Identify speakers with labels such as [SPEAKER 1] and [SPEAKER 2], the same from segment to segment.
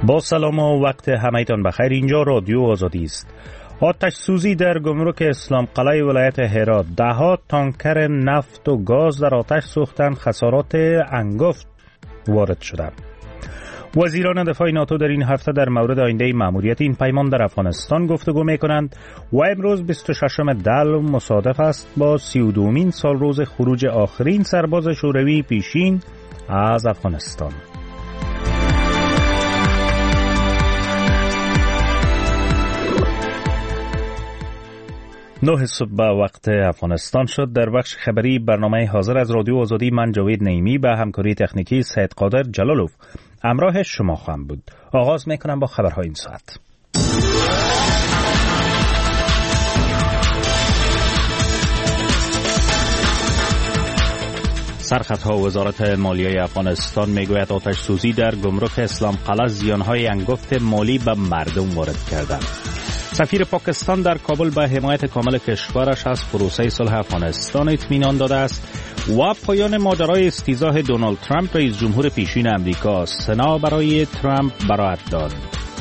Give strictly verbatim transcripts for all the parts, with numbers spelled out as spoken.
[SPEAKER 1] با سلام و وقت همه‌تان بخیر. اینجا رادیو آزادی است. آتش سوزی در گمرک اسلام قلعه ولایت هرات، ده ها تانکر نفت و گاز در آتش سوختند، خسارات انگفت وارد شدند. وزیران دفاع ناتو در این هفته در مورد آینده مأموریت این پیمان در افغانستان گفتگو می‌کنند و امروز بیست و ششم دل مصادف است با سی و دومین سال روز خروج آخرین سرباز شوروی پیشین از افغانستان. نه صبح به وقت افغانستان شد. در بخش خبری برنامه حاضر از رادیو آزادی من جاوید نعیمی به همکاری تکنیکی سید قادر جلالوف همراه شما خواهم بود. آغاز میکنم با خبرهای این ساعت. سرخطها وزارت مالیه افغانستان میگوید آتش سوزی در گمرک اسلام قلعه زیانهای انگفت مالی به مردم وارد کرده. سفیر پاکستان در کابل به حمایت کامل کشورش از پروسه صلح افغانستان اطمینان داده است و پایان ماجرای استیضاح دونالد ترامپ رئیس جمهور پیشین امریکا. سنا برای ترامپ براءت داد.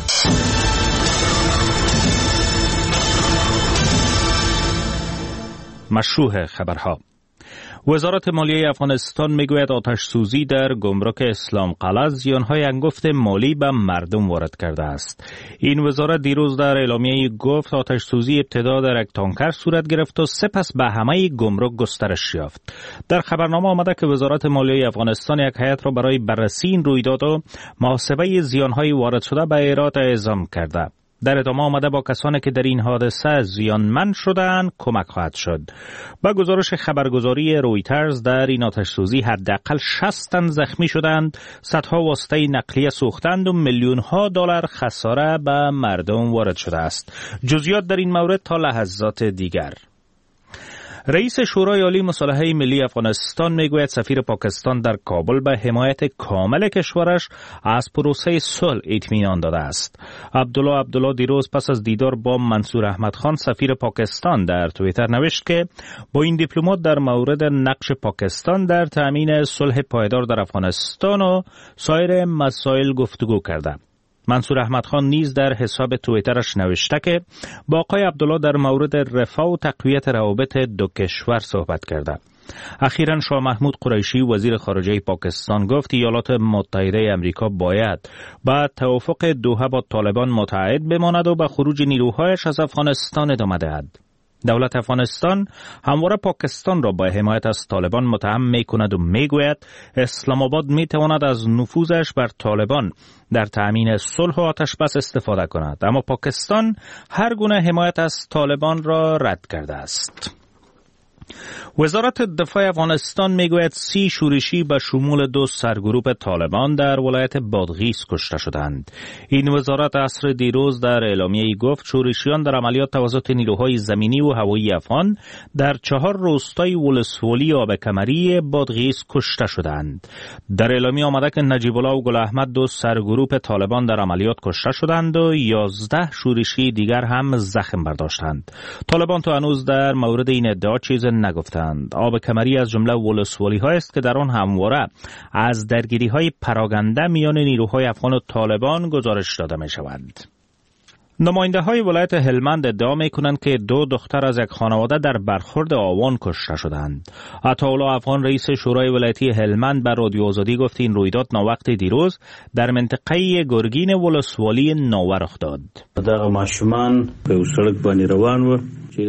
[SPEAKER 1] مشروع خبرها. وزارت مالیه افغانستان میگوید آتش سوزی در گمرک اسلام قلعه زیانهای انگفت مالی به مردم وارد کرده است. این وزارت دیروز در اعلامیه گفت آتش سوزی ابتدا در یک تانکر صورت گرفت و سپس به همه گمرک گسترش یافت. در خبرنامه آمده که وزارت مالیه افغانستان یک هیئت را برای بررسی این رویداد و محاسبه زیانهای وارد شده به هرات اعزام کرده. در ادامه آمده با کسانی که در این حادثه زیانمند شدند کمک خواهد شد. با گزارش خبرگزاری رویترز در این آتش سوزی حداقل شصت تن زخمی شدند، صدها واسطه نقلیه سوختند و میلیون ها دلار خساره به مردم وارد شده است. جزئیات در این مورد تا لحظات دیگر. رئیس شورای عالی مصالحه ملی افغانستان میگوید سفیر پاکستان در کابل به حمایت کامل کشورش از پروسه صلح اطمینان داده است. عبدالله عبدالله دیروز پس از دیدار با منصور احمد خان سفیر پاکستان در توییتر نوشت که با این دیپلمات در مورد نقش پاکستان در تأمین صلح پایدار در افغانستان و سایر مسائل گفتگو کرده. منصور احمد خان نیز در حساب توییترش نوشته که با آقای عبدالله در مورد رفاه و تقویت روابط دو کشور صحبت کرده. اخیراً شاه محمود قریشی وزیر خارجه پاکستان گفت ایالات متحده امریکا باید با توافق دوحه با طالبان متعهد بماند و به خروج نیروهایش از افغانستان ادامه دهد. دولت افغانستان همواره پاکستان را با حمایت از طالبان متهم می کند و می گوید اسلام آباد می تواند از نفوذش بر طالبان در تأمین صلح و آتش بس استفاده کند، اما پاکستان هر گونه حمایت از طالبان را رد کرده است. وزارت دفاع افغانستان میگوید سی شورشی به شمول دو سرگروپ طالبان در ولایت بادغیس کشته شدند. این وزارت عصر دیروز در اعلامیه‌ای گفت شورشیان در عملیات توسط نیروهای زمینی و هوایی افغان در چهار روستای ولسوالی آبکمری بادغیس کشته شدند. در اعلامیه آمده که نجیب الله و گل احمد دو سرگروپ طالبان در عملیات کشته شدند و یازده شورشی دیگر هم زخم برداشتند. طالبان تا هنوز در مورد این ادعا چیزی نگفتند. آب کمری از جمله ولسوالی ها است که در آن همواره از درگیری های پراگنده میان نیروهای افغان و طالبان گزارش داده می شود. نماینده های ولایت هلمند ادعا می کنند که دو دختر از یک خانواده در برخورد آوان کشته شدند. عطاالله افغان رئیس شورای ولایتی هلمند به رادیو آزادی گفت این رویداد ناوقت دیروز در منطقه گرگین ولسوالی ناوه رخ داد.
[SPEAKER 2] دغه ماشومان په سړک باندې روان و.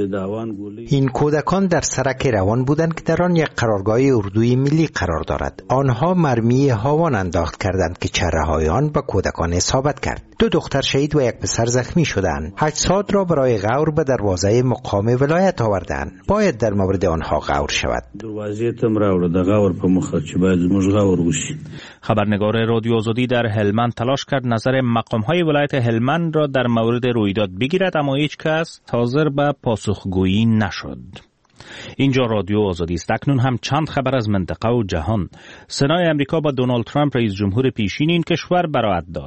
[SPEAKER 3] این کودکان در سرک روان بودند که در آن یک قرارگاه اردوی ملی قرار دارد. آنها مرمی هاوان انداخت کردند که چره‌های آن به کودکان اصابت کرد. دو دختر شهید و یک پسر زخمی شدند. اجساد را برای غور به دروازه مقام ولایت آوردند. باید در مورد آنها غور شود.
[SPEAKER 2] دروازه تم راوړه د غور په مخ چې باید موږ غور وشي.
[SPEAKER 1] خبرنگار رادیو آزادی در هلمند تلاش کرد نظر مقام‌های ولایت هلمند را در مورد رویداد بگیرد، اما هیچ کس حاضر به پاسخگویی نشد. اینجا رادیو آزادی است. اکنون هم چند خبر از منطقه و جهان. سنای امریکا با دونالد ترامپ رئیس جمهور پیشین این کشور براءت داد.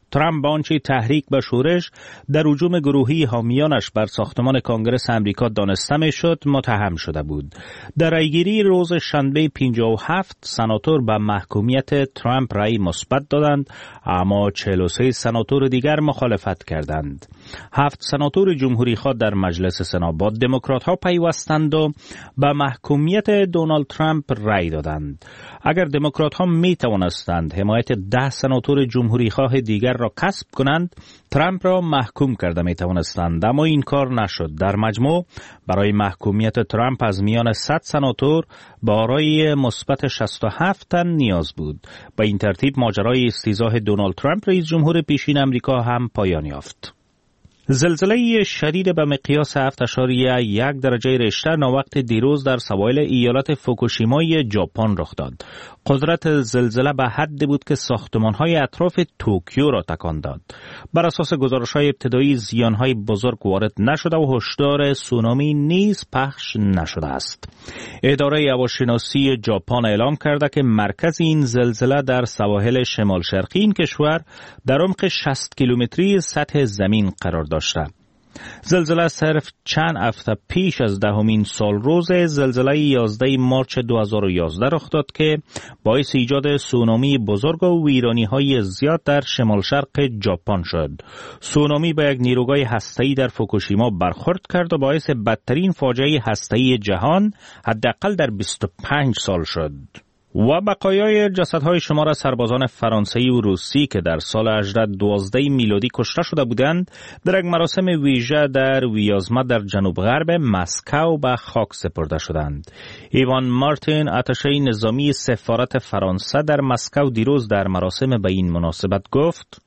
[SPEAKER 1] ترامپ با آنچه تحریک و شورش در هجوم گروهی حامیانش بر ساختمان کنگره امریکا دانسته میشد متهم شده بود. در رأیگیری روز شنبه پنجاه و هفت سناتور به محکومیت ترامپ رأی مثبت دادند، اما چهل و سه سناتور دیگر مخالفت کردند. هفت سناتور جمهوری خواه در مجلس سنا با دموکرات ها پیوستند و به محکومیت دونالد ترامپ رأی دادند. اگر دموکرات ها می توانستند حمایت ده سناتور جمهوری خواه دیگر را کسب کنند، ترامپ را محکوم کرده می توانستند، اما این کار نشد. در مجموع برای محکومیت ترامپ از میان صد سناتور با رأی مثبت شصت و هفت تن نیاز بود. با این ترتیب ماجرای استیضاح دونالد ترامپ رئیس جمهور پیشین امریکا هم پایان یافت. زلزله شدید به مقیاس هفت اشاریه یک درجه ریشتر ناوقت دیروز در سواحل ایالت فوکوشیمای ژاپن رخ داد. قدرت زلزله به حدی بود که ساختمان‌های اطراف توکیو را تکان داد. بر اساس گزارش‌های ابتدایی زیان‌های بزرگ وارد نشده و هشدار سونامی نیز پخش نشده است. اداره هواشناسی ژاپن اعلام کرده که مرکز این زلزله در سواحل شمال شرقی این کشور در عمق شصت کیلومتری سطح زمین قرار داشته. زلزله صرف چند هفته پیش از دهمین سال روز زلزله یازده مارچ دو هزار و یازده رخ داد که باعث ایجاد سونامی بزرگ و ویرانی‌های زیاد در شمال شرق ژاپن شد. سونامی به یک نیروگاه هسته‌ای در فوکوشیما برخورد کرد و باعث بدترین فاجعه هسته‌ای جهان حداقل در بیست و پنج سال شد. و بقایای جسدهای شمار سربازان فرانسوی و روسی که در سال هزار و هشتصد و دوازده میلادی کشته شده بودند در یک مراسم ویژه در ویازما در جنوب غرب مسکو به خاک سپرده شدند. ایوان مارتین، آتشه نظامی سفارت فرانسه در مسکو، دیروز در مراسم به این مناسبت گفت: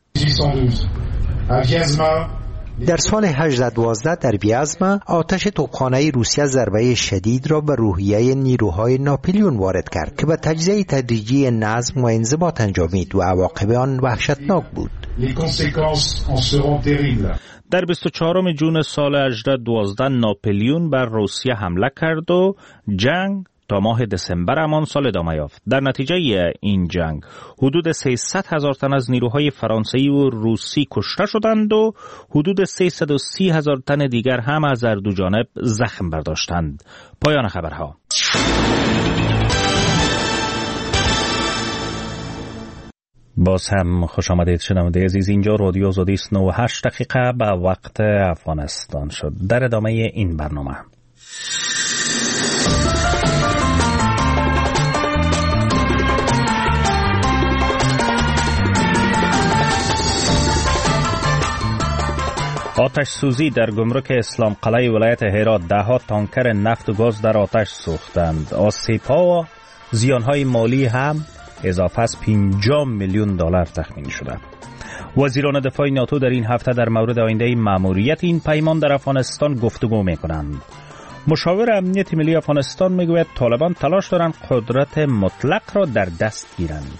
[SPEAKER 3] در سال هجده دوازده در ویازما آتش توپخانه روسیه ضربه شدید را به روحیه نیروهای ناپلیون وارد کرد که به تجزیه تدریجی نظم و انضباط انجامید و عواقب آن وحشتناک بود.
[SPEAKER 1] در بیست و چهارم ژوئن سال هزار و هشتصد و دوازده ناپلیون بر روسیه حمله کرد و جنگ تا ماه دسامبر همان سال ادامه یافت. در نتیجه این جنگ حدود سیصد هزار تن از نیروهای فرانسوی و روسی کشته شدند و حدود سیصد و سی هزار تن دیگر هم از هر دو جانب زخم برداشتند. پایان خبرها. باز هم خوش آمدید شنونده عزیز. اینجا رادیو آزادی است. نه و هشت دقیقه به وقت افغانستان شد. در ادامه این برنامه آتش سوزی در گمرک اسلام قلعه ولایت هرات، ده ها تانکر نفت و گاز در آتش سوختند. آسیب‌ها و زیان‌های مالی هم اضافه از پنجاه میلیون دلار تخمین شده. وزیران دفاع ناتو در این هفته در مورد آینده مأموریت این پیمان در افغانستان گفتگو می‌کنند. مشاور امنیت ملی افغانستان میگوید طالبان تلاش دارند قدرت مطلق را در دست گیرند.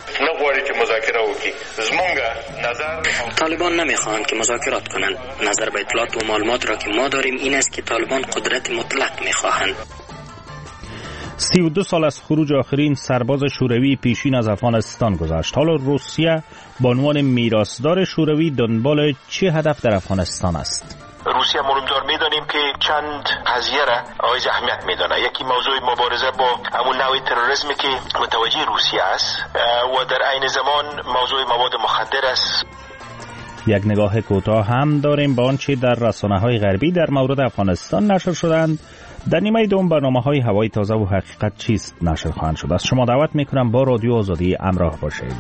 [SPEAKER 4] طالبان نمیخواهند که مذاکرات کنند. نظر به اطلاعات و معلومات را که ما داریم این است که طالبان قدرت مطلق میخواهند.
[SPEAKER 1] سی و دو سال از خروج آخرین سرباز شوروی پیشین از افغانستان گذشت. حالا روسیه به عنوان میراثدار شوروی دنبال چه هدف در افغانستان است؟
[SPEAKER 5] روسیه مهمدار میدانیم که چند قضیه را آغاز اهمیت میدانه. یکی موضوع مبارزه با همون نوع تروریسمی که متوجه روسیه است و در عین زمان موضوع مواد مخدر است.
[SPEAKER 1] یک نگاه کوتاه هم داریم به آنچه در رسانه‌های غربی در مورد افغانستان نشر شدند. در نیمه دوم برنامه‌های هوای تازه و حقیقت چیست نشر خواهند شد. از شما دعوت میکنم با رادیو آزادی همراه باشید.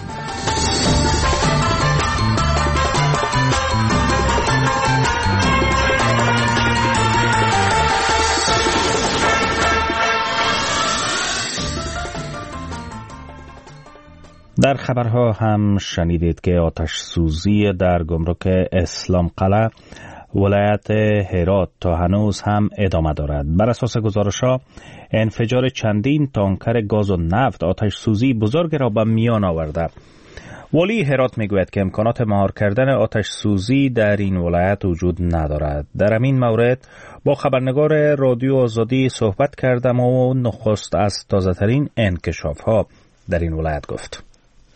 [SPEAKER 1] در خبرها هم شنیدید که آتش سوزی در گمرک اسلام قلعه ولایت هرات تا هنوز هم ادامه دارد. بر اساس گزارش‌ها انفجار چندین تانکر گاز و نفت آتش سوزی بزرگ را به میان آورده. والی هرات میگوید که امکانات مهار کردن آتش سوزی در این ولایت وجود ندارد. در همین مورد با خبرنگار رادیو آزادی صحبت کردم و نخست از تازه‌ترین انکشاف‌ها در این ولایت گفت.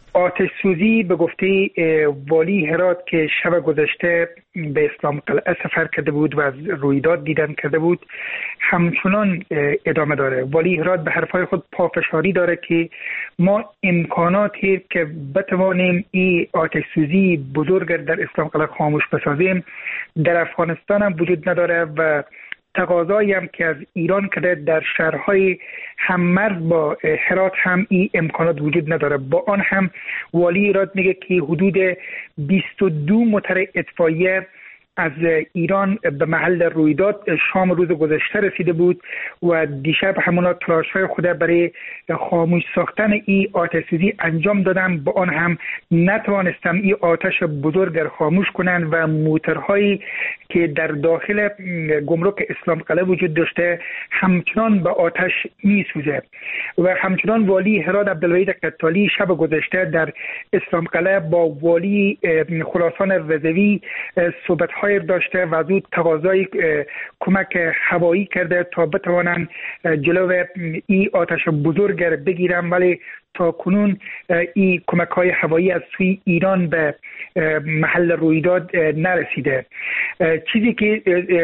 [SPEAKER 6] آتش سوزی به گفته والی هرات که شب گذشته به اسلام قلعه سفر کرده بود و از رویداد دیدن کرده بود همچنان ادامه داره. والی هرات به حرفای خود پافشاری داره که ما امکاناتی که بتوانیم این آتش سوزی بزرگ در اسلام قلعه خاموش بسازیم در افغانستان هم وجود نداره و تقاضایی هم که از ایران کرده در شهرهای هممرز با هرات هم این امکانات وجود نداره. با آن هم والی هرات میگه که حدود بیست و دو موتر اطفائیه از ایران به محل رویداد شام روز گذشته رسیده بود و دیشب همونا تلاش‌های خود برای خاموش ساختن این آتش سوزی انجام دادن. با آن هم نتوانستن این آتش بزرگ را خاموش کنن و موترهایی که در داخل گمرک اسلام قلعه وجود داشته همچنان به آتش میسوزه. و همچنان والی هرات عبدالوحید قتالی شب گذشته در اسلام قلعه با والی خراسان رضوی صحبت‌های داشته و زود تقاضای کمک هوایی کرده تا بتوانند جلو این آتش بزرگ را بگیرن، ولی تا کنون این کمک های هوایی از سوی ایران به محل رویداد نرسیده. چیزی که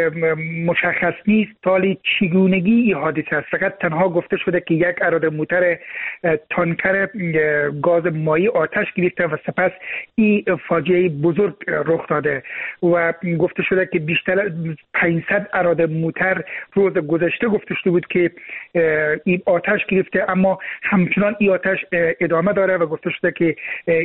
[SPEAKER 6] مشخص نیست تالی چگونگی این حادثه است. فقط تنها گفته شده که یک اراده موتر تانکر گاز مایی آتش گرفته و سپس این فاجعه بزرگ رخ داده و گفته شده که بیشتر پانصد اراده موتر روز گذشته گفته شده بود که این آتش گرفته، اما همچنان این آتش ادامه داره و گفته شده که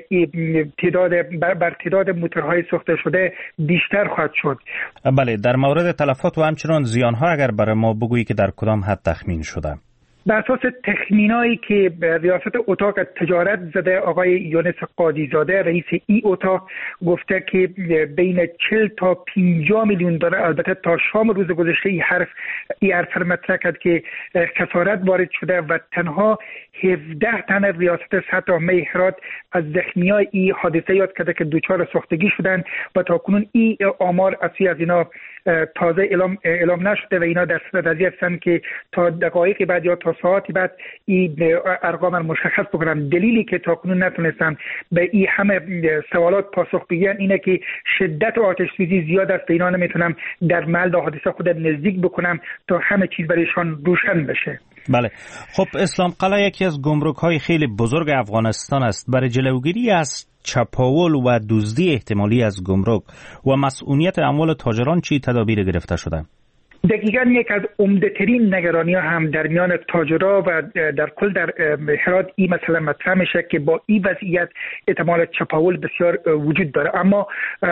[SPEAKER 6] تعداد بر تعداد موتورهای سوخته شده بیشتر خواهد شد.
[SPEAKER 1] بله، در مورد تلفات و همچنان زیانها اگر برای ما بگویی که در کدام حد تخمین شده؟
[SPEAKER 6] بر اساس تخمینایی که ریاست اتاق تجارت زده آقای یونس قاضی زاده رئیس ای اتاق گفته که بین چهل تا پنجاه میلیون دلار، البته تا شام روز گذشته این حرف این حرف مطرح کرد که خسارت وارد شده و تنها هفده تن ریاست سطح عامه هرات از زخمیای این حادثه یاد کرده که دچار سوختگی شدن و تا کنون این آمار اصلی از اینا تازه اعلام اعلام نشده و اینا در صدد از هستند که تا دقایق بعد یا تا ساعتی بعد این ارقام مشخص بکنن. دلیلی که تا کنون نتونستن به این همه سوالات پاسخ بگیرن اینه که شدت آتش سوزی زیاد است، اینا نمیتونن در محل حادثه خود نزدیک بکنم تا همه چیز برایشان روشن بشه.
[SPEAKER 1] بله، خب اسلام قلعه یکی از گمرک‌های خیلی بزرگ افغانستان است. برای جلوگیری از چپاول و دزدی احتمالی از گمرک و مسئولیت اموال تاجران چی تدابیر گرفته شده؟
[SPEAKER 6] دقیقاً یک از عمده‌ترین نگرانی‌ها هم در میان تاجرها و در کل در هرات این مسئله مطرح میشه که با این وضعیت احتمال چپاول بسیار وجود داره. اما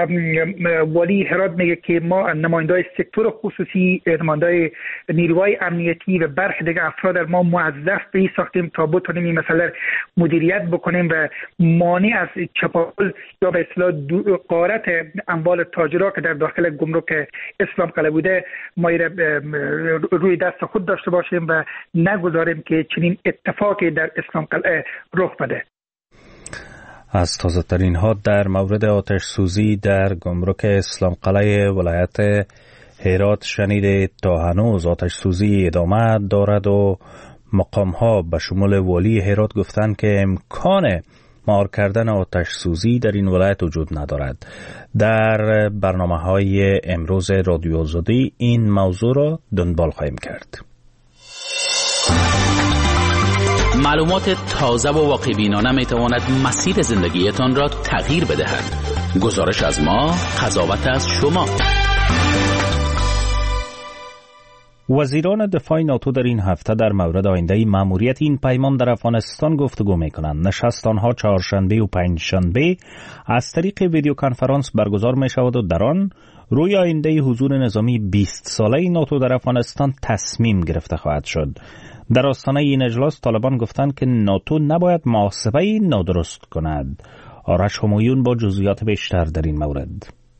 [SPEAKER 6] والی هرات میگه که ما نمایندای سکتور خصوصی، نمایندای نیروهای امنیتی و برخی دیگر افراد در ما موظف به این ساختیم تا بتونیم این مسئله مدیریت بکنیم و مانع از چپاول یا به اصطلاح غارت اموال تاجرها که در داخل گمرک اسلام قلعه بوده ما روی دست خود داشته باشیم و نگذاریم که چنین اتفاقی در اسلام قلعه رخ بده.
[SPEAKER 1] از تازه ترین ها در مورد آتش سوزی در گمرک اسلام قلعه ولایت هرات شنیده. تا هنوز آتش سوزی ادامه دارد و مقام ها به شمول والی هرات گفتند که امکان مهار کردن آتش سوزی در این ولایت وجود ندارد. در برنامه های امروز رادیو آزادی این موضوع را دنبال خواهیم کرد.
[SPEAKER 7] معلومات تازه و واقع بینانه می تواند مسیر زندگیتان را تغییر بدهد. گزارش از ما، قضاوت از شما.
[SPEAKER 1] وزیران دفاع ناتو در این هفته در مورد آینده مأموریت این پیمان در افغانستان گفتگو می‌کنند. نشست آنها چهارشنبه و پنجشنبه از طریق ویدیو کنفرانس برگزار می‌شود و در آن روی آینده حضور نظامی بیست ساله ناتو در افغانستان تصمیم گرفته خواهد شد. در آستانه این اجلاس طالبان گفتند که ناتو نباید محاسبه نادرست کند. آرش همایون با جزئیات بیشتر در این مورد.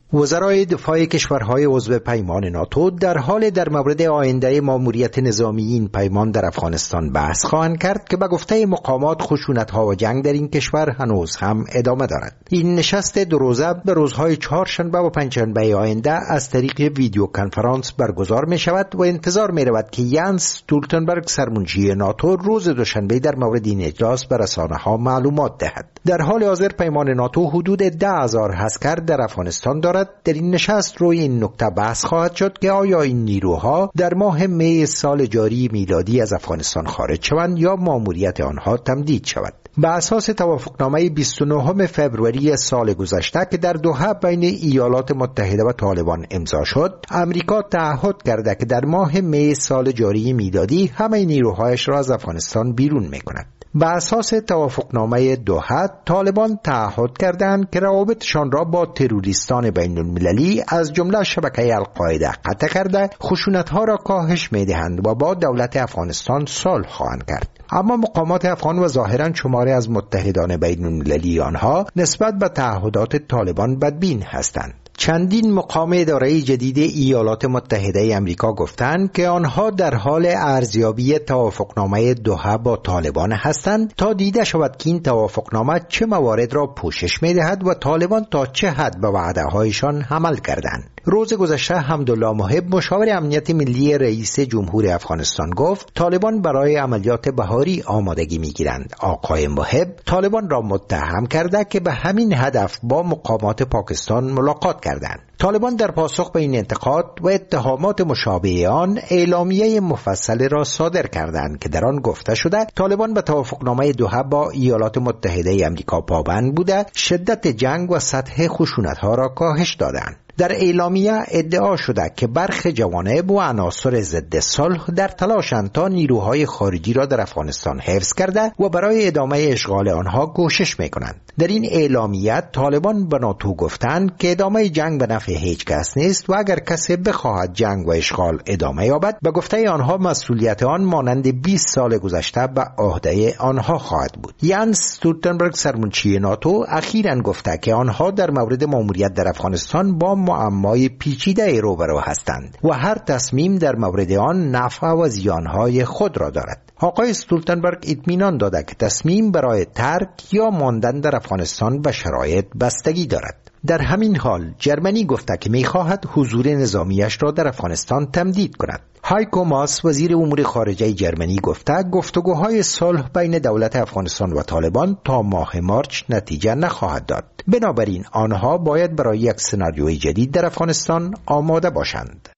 [SPEAKER 3] وزرای دفاع کشورهای عضو پیمان ناتو در حال در مورد آینده ماموریت نظامی این پیمان در افغانستان بحث خواهند کرد که به گفته مقامات خشونت‌ها و جنگ در این کشور هنوز هم ادامه دارد. این نشست دو روزه به روزهای چهارشنبه و پنجشنبه آینده از طریق ویدیو کنفرانس برگزار می شود و انتظار می رود که یانس استولتنبرگ سرمنشی ناتو روز دوشنبه در مورد این اجلاس به رسانه‌ها معلومات دهد. در حال حاضر پیمان ناتو حدود ده هزار عسکر در افغانستان دارد. در این نشست روی این نکته بحث خواهد شد که آیا این نیروها در ماه می سال جاری میلادی از افغانستان خارج شوند یا ماموریت آنها تمدید شود. به اساس توافقنامه بیست و نهم فوریه سال گذشته که در دوحه بین ایالات متحده و طالبان امضا شد، امریکا تعهد کرده که در ماه می سال جاری میلادی همه نیروهایش را از افغانستان بیرون می‌کند. به اساس توافقنامه دوحه، طالبان تعهد کردند که روابطشان را با تروریستان بین المللی از جمله شبکه القاعده قطع کرده، خشونت‌ها را کاهش می‌دهند و با دولت افغانستان صلح خواهند کرد. اما مقامات افغان و ظاهراً شماری از متحدان بین المللی آنها نسبت به تعهدات طالبان بدبین هستند. چندین مقام اداره جدید ایالات متحده امریکا گفتند که آنها در حال ارزیابی توافقنامه دوحه با طالبان هستند تا دیده شود که این توافقنامه چه موارد را پوشش می‌دهد و طالبان تا چه حد به وعده‌هایشان عمل کردند. روز گذشته حمدالله محب مشاور امنیت ملی رئیس جمهور افغانستان گفت طالبان برای عملیات بهاری آمادگی می‌گیرند. آقای محب طالبان را متهم کرده که به همین هدف با مقامات پاکستان ملاقات کردند. طالبان در پاسخ به این انتقاد و اتهامات مشابه آن اعلامیه مفصل را صادر کردند که در آن گفته شده طالبان به توافقنامه دوحه با ایالات متحده آمریکا پابند بوده، شدت جنگ و سطح خشونت‌ها را کاهش دادند. در اعلامیه ادعا شده که برخی جوانب و عناصر ضد صلح در تلاشند تا نیروهای خارجی را در افغانستان حفظ کرده و برای ادامه اشغال آنها کوشش می‌کنند. در این اعلامیه طالبان به ناتو گفتند که ادامه جنگ به نفع هیچ کس نیست و اگر کسی بخواهد جنگ و اشغال ادامه یابد به گفته آنها مسئولیت آن مانند بیست سال گذشته به عهده آنها خواهد بود. یانس استولتنبرگ سرمنشی ناتو اخیراً گفته که آنها در مورد ماموریت در افغانستان با معمای پیچیده روبرو هستند و هر تصمیم در مورد آن نفع و زیانهای خود را دارد. آقای استولتنبرگ اطمینان داده که تصمیم برای ترک یا ماندن در افغانستان به شرایط بستگی دارد. در همین حال جرمنی گفته که می‌خواهد حضور نظامیش را در افغانستان تمدید کند. هایکو ماس وزیر امور خارجه جرمنی گفته گفتگوهای صلح بین دولت افغانستان و طالبان تا ماه مارچ نتیجه نخواهد داد. بنابراین آنها باید برای یک سناریوی جدید در افغانستان آماده باشند.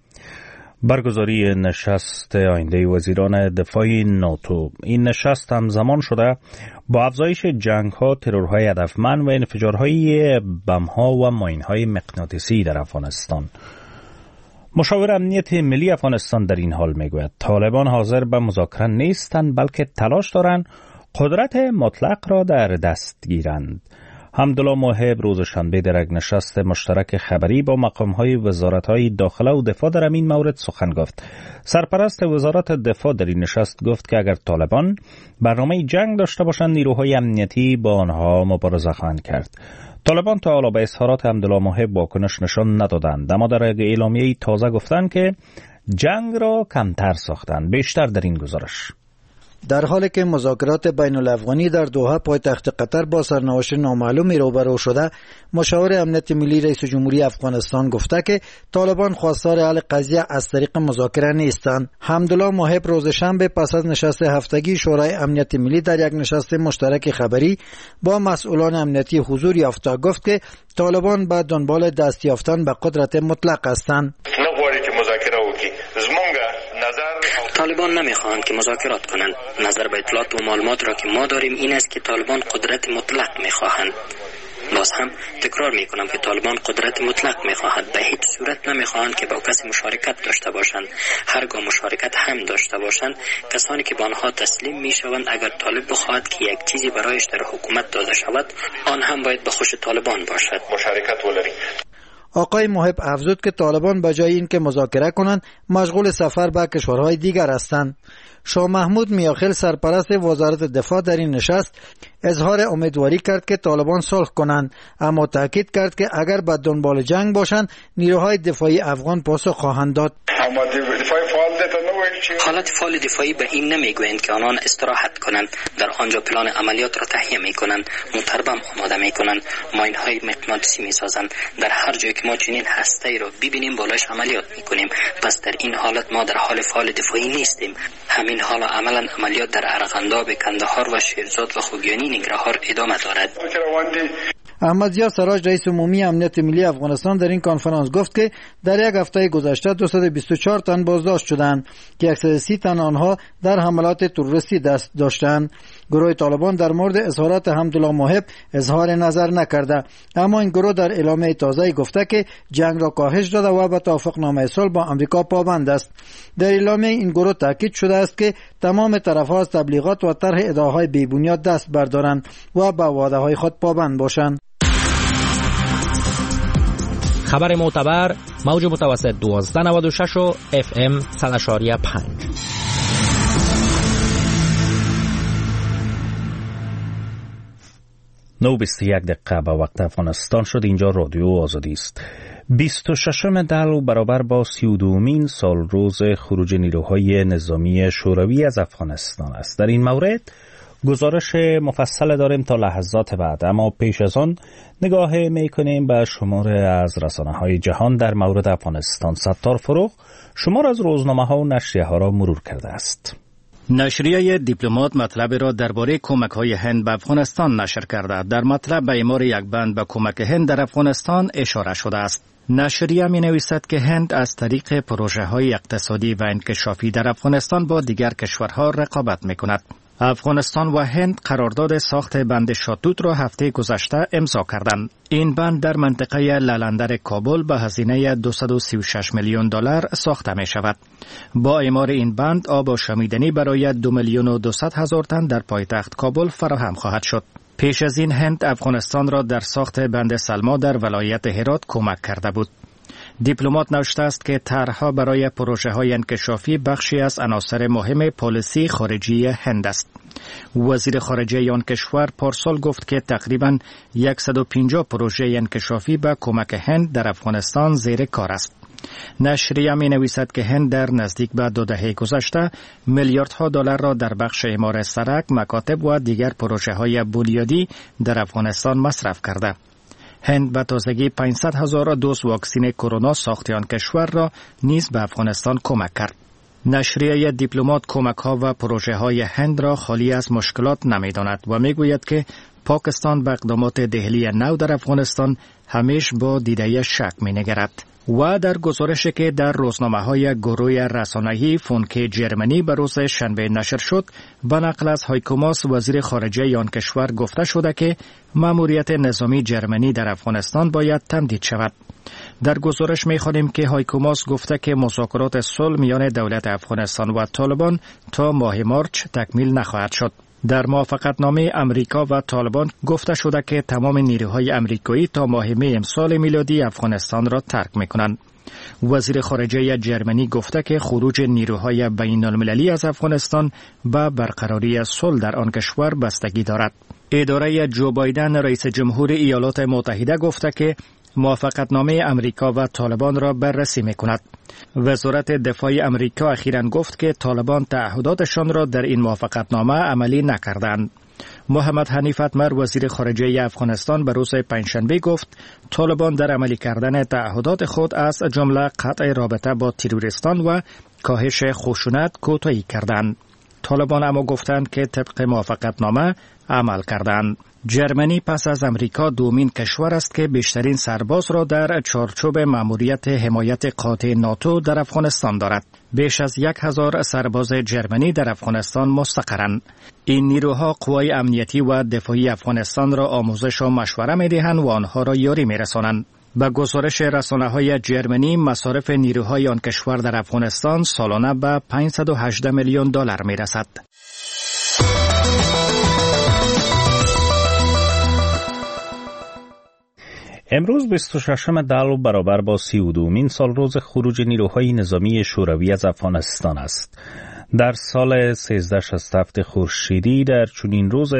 [SPEAKER 1] برگزاری نشست آینده وزیران دفاع ناتو. این نشست همزمان شده با افزایش جنگ‌ها، ترورهای هدفمند و انفجارهای بم‌ها و ماین‌های مغناطیسی در افغانستان. مشاور امنیت ملی افغانستان در این حال میگوید طالبان حاضر به مذاکره نیستند بلکه تلاش دارند قدرت مطلق را در دست گیرند. حمدالله محب روز شنبه در یک نشست مشترک خبری با مقام‌های وزارت‌های داخله و دفاع در این مورد سخن گفت. سرپرست وزارت دفاع در این نشست گفت که اگر طالبان برنامه جنگ داشته باشند نیروهای امنیتی با آنها مبارزه خواهند کرد. طالبان تا حالا به اظهارات حمدالله محب واکنش نشان ندادند، اما در یک اعلامیه تازه گفتند که جنگ را کمتر ساختند. بیشتر در این گزارش.
[SPEAKER 8] در حالی که مذاکرات بین الافغانی در دوحه پایتخت قطر با سرنوشت نامعلومی روبرو شده، مشاور امنیت ملی رئیس جمهوری افغانستان گفته که طالبان خواستار حل قضیه از طریق مذاکره نیستند. حمدالله محب روز شنبه پس از نشست هفتگی شورای امنیت ملی در یک نشست مشترک خبری با مسئولان امنیتی حضور یافته گفت که طالبان به دنبال دست یافتن به قدرت مطلق هستند.
[SPEAKER 4] طالبان نمیخواهند که مذاکرات کنند. نظر به اطلاعات و معلومات را که ما داریم این است که طالبان قدرت مطلق میخواهند. باز هم تکرار میکنم که طالبان قدرت مطلق میخواهند. به هیچ صورت نمیخواهند که با کسی مشارکت داشته باشند. هرگاه مشارکت هم داشته باشند، کسانی که با آنها تسلیم میشوند اگر طالب بخواهد که یک چیزی برایش در حکومت داده شود، آن هم باید به خوش طالبان باشد.
[SPEAKER 5] مشارکت ولري.
[SPEAKER 8] آقای محب افزود که طالبان به جای اینکه مذاکره کنند مشغول سفر به کشورهای دیگر هستند. شاه محمود میاخیل سرپرست وزارت دفاع در این نشست اظهار امیدواری کرد که طالبان صلح کنند، اما تاکید کرد که اگر به دنبال جنگ باشند نیروهای دفاعی افغان پاسخ خواهند داد.
[SPEAKER 4] حالت فعال دفاعی به این نمیگویند که آنان استراحت کنند، در آنجا پلان عملیات را تهیه میکنند، متربم آماده میکنند، ماینهای مغناطیسی میسازند. در هر جایی که ما چنین هسته‌ای را ببینیم بالایش عملیات میکنیم. پس در این حالت ما در حال فعال دفاعی نیستیم. همین حالا عملا عملیات در ارغنداب، کندهار و شیرزاد و خوگیانی ننگرهار ادامه دارد.
[SPEAKER 8] احمد ضیا سراج رئیس عمومی امنیت ملی افغانستان در این کنفرانس گفت که در یک هفته گذشته دویست و بیست و چهار تن بازداشت شدند که صد و سی تن آنها در حملات تروریستی دست داشتند. گروه طالبان در مورد اظهارات حمدالله محب اظهار نظر نکرده، اما این گروه در اعلامیه تازه گفته که جنگ را کاهش داده و به توافقنامه صلح با آمریکا پابند است. در اعلامیه این گروه تاکید شده است که تمام طرف‌ها از تبلیغات و طرح ادعاهای بی‌بنیاد دست بردارند و به وعده‌های خود پابند باشند.
[SPEAKER 9] خبر معتبر موج متوسط دوازده نود و شش و اف ام صد و پنج.
[SPEAKER 1] نو بیست و یک دقیقه به وقت افغانستان شد. اینجا رادیو آزادی است. بیست و ششم دلو برابر با سی و دومین سال روز خروج نیروهای نظامی شوروی از افغانستان است. در این مورد گزارش مفصل داریم تا لحظات بعد، اما پیش از آن نگاه میکنیم به شمار از رسانه‌های جهان در مورد افغانستان. ستار فروغ شمار از روزنامه‌ها و نشریه‌ها را مرور کرده است.
[SPEAKER 10] نشریه دیپلمات مطلب را درباره کمک‌های هند به افغانستان نشر کرده. در مطلب به اعمار یک بند به کمک هند در افغانستان اشاره شده است. نشریه می نویسد که هند از طریق پروژه‌های اقتصادی و انکشافی در افغانستان با دیگر کشورها رقابت می‌کند. افغانستان و هند قرارداد ساخت بند شاتوت را هفته گذشته امضا کردند. این بند در منطقه لالندر کابل به هزینه دویست و سی و شش میلیون دلار ساخته می شود. با اعمار این بند آب آشامیدنی برای دو میلیون و دویست هزار تن در پایتخت کابل فراهم خواهد شد. پیش از این هند افغانستان را در ساخت بند سلما در ولایت هرات کمک کرده بود. دیپلمات نوشته است که طرح‌ها برای پروژه‌های انکشافی بخشی از عناصر مهم پالیسی خارجی هند است. وزیر خارجه آن کشور پارسال گفت که تقریباً صد و پنجاه پروژه انکشافی به کمک هند در افغانستان زیر کار است. نشریه می نویسد که هند در نزدیک به دو دهه گذشته میلیاردها دلار را در بخش اعمار سرک، مکاتب و دیگر پروژه‌های بنیادی در افغانستان مصرف کرده. هند به تازگی پانصد هزار دوز واکسن کرونا ساخت آن کشور را نیز به افغانستان کمک کرد. نشریه دیپلمات کمک‌ها و پروژه‌های هند را خالی از مشکلات نمی‌داند و می‌گوید که پاکستان به اقدامات دهلی نو در افغانستان همیشه با دیده شک می‌نگرد. و در گزارشی که در روزنامه‌های گروه رسانه‌ای فونکه جرمنی به روز شنبه نشر شد، به نقل از هایکو ماس وزیر خارجه آن کشور گفته شده که مأموریت نظامی جرمنی در افغانستان باید تمدید شود. در گزارش می‌خوانیم که هایکو ماس گفته که مذاکرات صلح میان دولت افغانستان و طالبان تا ماه مارچ تکمیل نخواهد شد. در موافقتنامه امریکا و طالبان گفته شده که تمام نیروهای امریکایی تا ماه می امسال میلادی افغانستان را ترک میکنند. وزیر خارجه جرمنی گفته که خروج نیروهای بین المللی از افغانستان به برقراری صلح در آن کشور بستگی دارد. اداره جو بایدن رئیس جمهور ایالات متحده گفته که موافقتنامه امریکا و طالبان را بررسی میکند. وزارت دفاع امریکا اخیراً گفت که طالبان تعهداتشان را در این موافقتنامه عملی نکردند. محمد حنیف اتمر وزیر خارجه افغانستان به روز پنجشنبه گفت طالبان در عملی کردن تعهدات خود از جمله قطع رابطه با تروریستان و کاهش خشونت کوتاهی کردند. طالبان اما گفتند که طبق موافقتنامه عمل کردند. جرمنی پس از امریکا دومین کشور است که بیشترین سرباز را در چارچوب مأموریت حمایت قاطع ناتو در افغانستان دارد. بیش از یک هزار سرباز جرمنی در افغانستان مستقرند. این نیروها قوای امنیتی و دفاعی افغانستان را آموزش و مشوره می‌دهند و آنها را یاری می‌رسانند. به گزارش رسانه‌های جرمنی مصارف نیروهای آن کشور در افغانستان سالانه به پانصد و هجده میلیون دلار می‌رسد.
[SPEAKER 1] امروز بیست و ششم دلو برابر با سی و دومین سال روز خروج نیروهای نظامی شوروی از افغانستان است. در سال سیزده شصت و هفت خورشیدی در چنین روز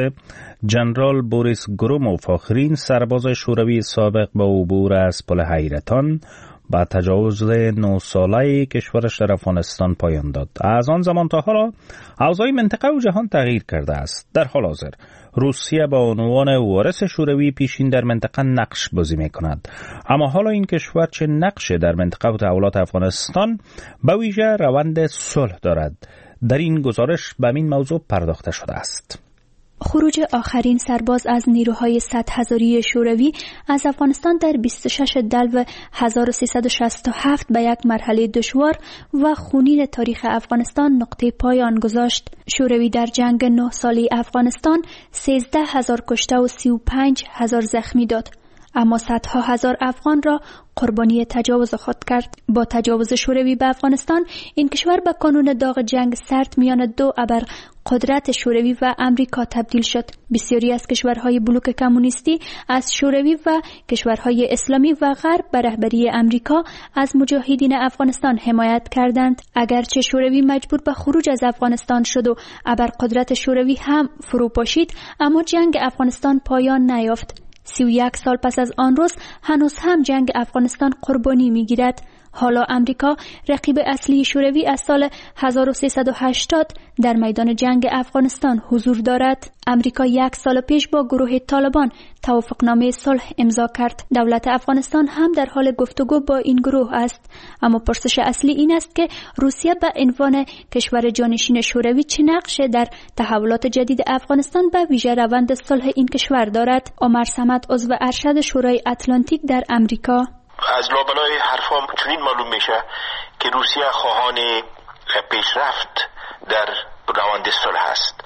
[SPEAKER 1] جنرال بوریس گروموف آخرین سرباز شوروی سابق با عبور از پل حیرتان با تجاوز نه ساله کشورش در افغانستان پایان داد. از آن زمان تا حالا اوضاع منطقه و جهان تغییر کرده است. در حال حاضر روسیه با عنوان وارث شوروی پیشین در منطقه نقش بازی می کند. اما حالا این کشور چه نقش در منطقه و تحولات افغانستان به ویژه روند صلح دارد؟ در این گزارش به این موضوع پرداخته شده است.
[SPEAKER 11] خروج آخرین سرباز از نیروهای صد هزاری شوروی از افغانستان در بیست و شش دلو هزار و سیصد و شصت و هفت به یک مرحله دشوار و خونین تاریخ افغانستان نقطه پایان گذاشت. شوروی در جنگ نه ساله افغانستان سیزده هزار کشته و سی و پنج هزار زخمی داد، اما صدها هزار افغان را قربانی تجاوز خود کرد. با تجاوز شوروی به افغانستان، این کشور به کانون داغ جنگ سرد میان دو ابر قدرت شوروی و امریکا تبدیل شد. بسیاری از کشورهای بلوک کمونیستی از شوروی و کشورهای اسلامی و غرب به رهبری امریکا از مجاهدین افغانستان حمایت کردند. اگرچه شوروی مجبور به خروج از افغانستان شد و ابر قدرت شوروی هم فرو پاشید، اما جنگ افغانستان پایان نیافت. سی و یک سال پس از آن روز هنوز هم جنگ افغانستان قربانی می‌گیرد. حالا امریکا رقیب اصلی شوروی از سال هزار و سیصد و هشتاد در میدان جنگ افغانستان حضور دارد. امریکا یک سال پیش با گروه طالبان توافقنامه صلح امضا کرد. دولت افغانستان هم در حال گفتگو با این گروه است. اما پرسش اصلی این است که روسیه به عنوان کشور جانشین شوروی چه نقشی در تحولات جدید افغانستان به ویژه روند صلح این کشور دارد؟ عمر صمد، عضو ارشد شورای اتلانتیک در امریکا:
[SPEAKER 5] از لابلای حرفام چنین معلوم میشه که روسیه خواهان پیشرفت در روند صلح است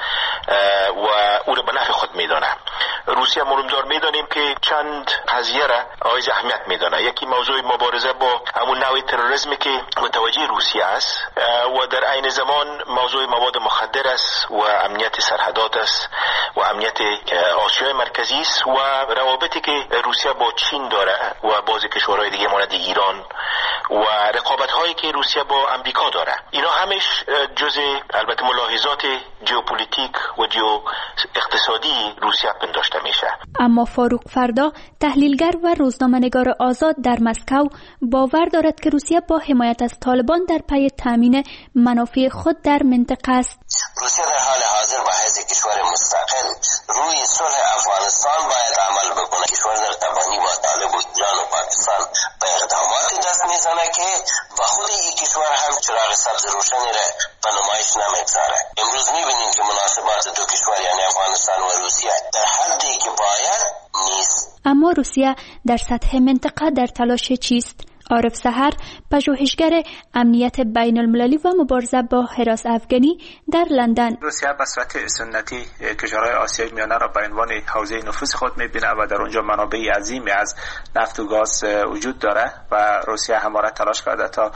[SPEAKER 5] و او را به نفع خود میدانه. روسیه مهمدار میدانیم که چند قضیه را حائز اهمیت میدانه. یکی موضوع مبارزه با همون نوع تروریسمی که متوجه روسیه است و در عین زمان موضوع مواد مخدر است و امنیت سرحدات است و امنیت آسیای مرکزی است و روابطی که روسیه با چین داره و بعضی کشورهای دیگه مانند ایران و رقابت هایی که روسیه با امریکا داره. اینا همش جزء البته ملاحظات ژئوپلیتیک و جیو اقتصادی روسیه پنداشته میشه.
[SPEAKER 11] اما فاروق فردا، تحلیلگر و روزنامه‌نگار آزاد در مسکو، باور دارد که روسیه با حمایت از طالبان در پی تامین منافع خود در منطقه است.
[SPEAKER 12] روسیه در حال حاضر با حیث کشور مستقل روی صلح افغانستان باید عمل بکنه. کشور در تبانی با طالب و ایران و پاکستان به اقدامات دست میزنه که با خود این کشور هم چراغ سبز روشنی را به نمایش نمیگذاره. امروز میبینیم که مناسبات دو کشور یعنی افغانستان و روسیه در حدی که باید نیست.
[SPEAKER 11] اما روسیه در سطح منطقه در تلاش چیست؟ عارف سحر، پژوهشگر امنیت بین المللی و مبارزه با هراس افغانی در لندن:
[SPEAKER 13] روسیه به صورت سنتی کشورهای آسیای میانه را به عنوان حوزه نفوذ خود میبینه و در اونجا منابع عظیمی از نفت و گاز وجود داره و روسیه همواره تلاش کرده تا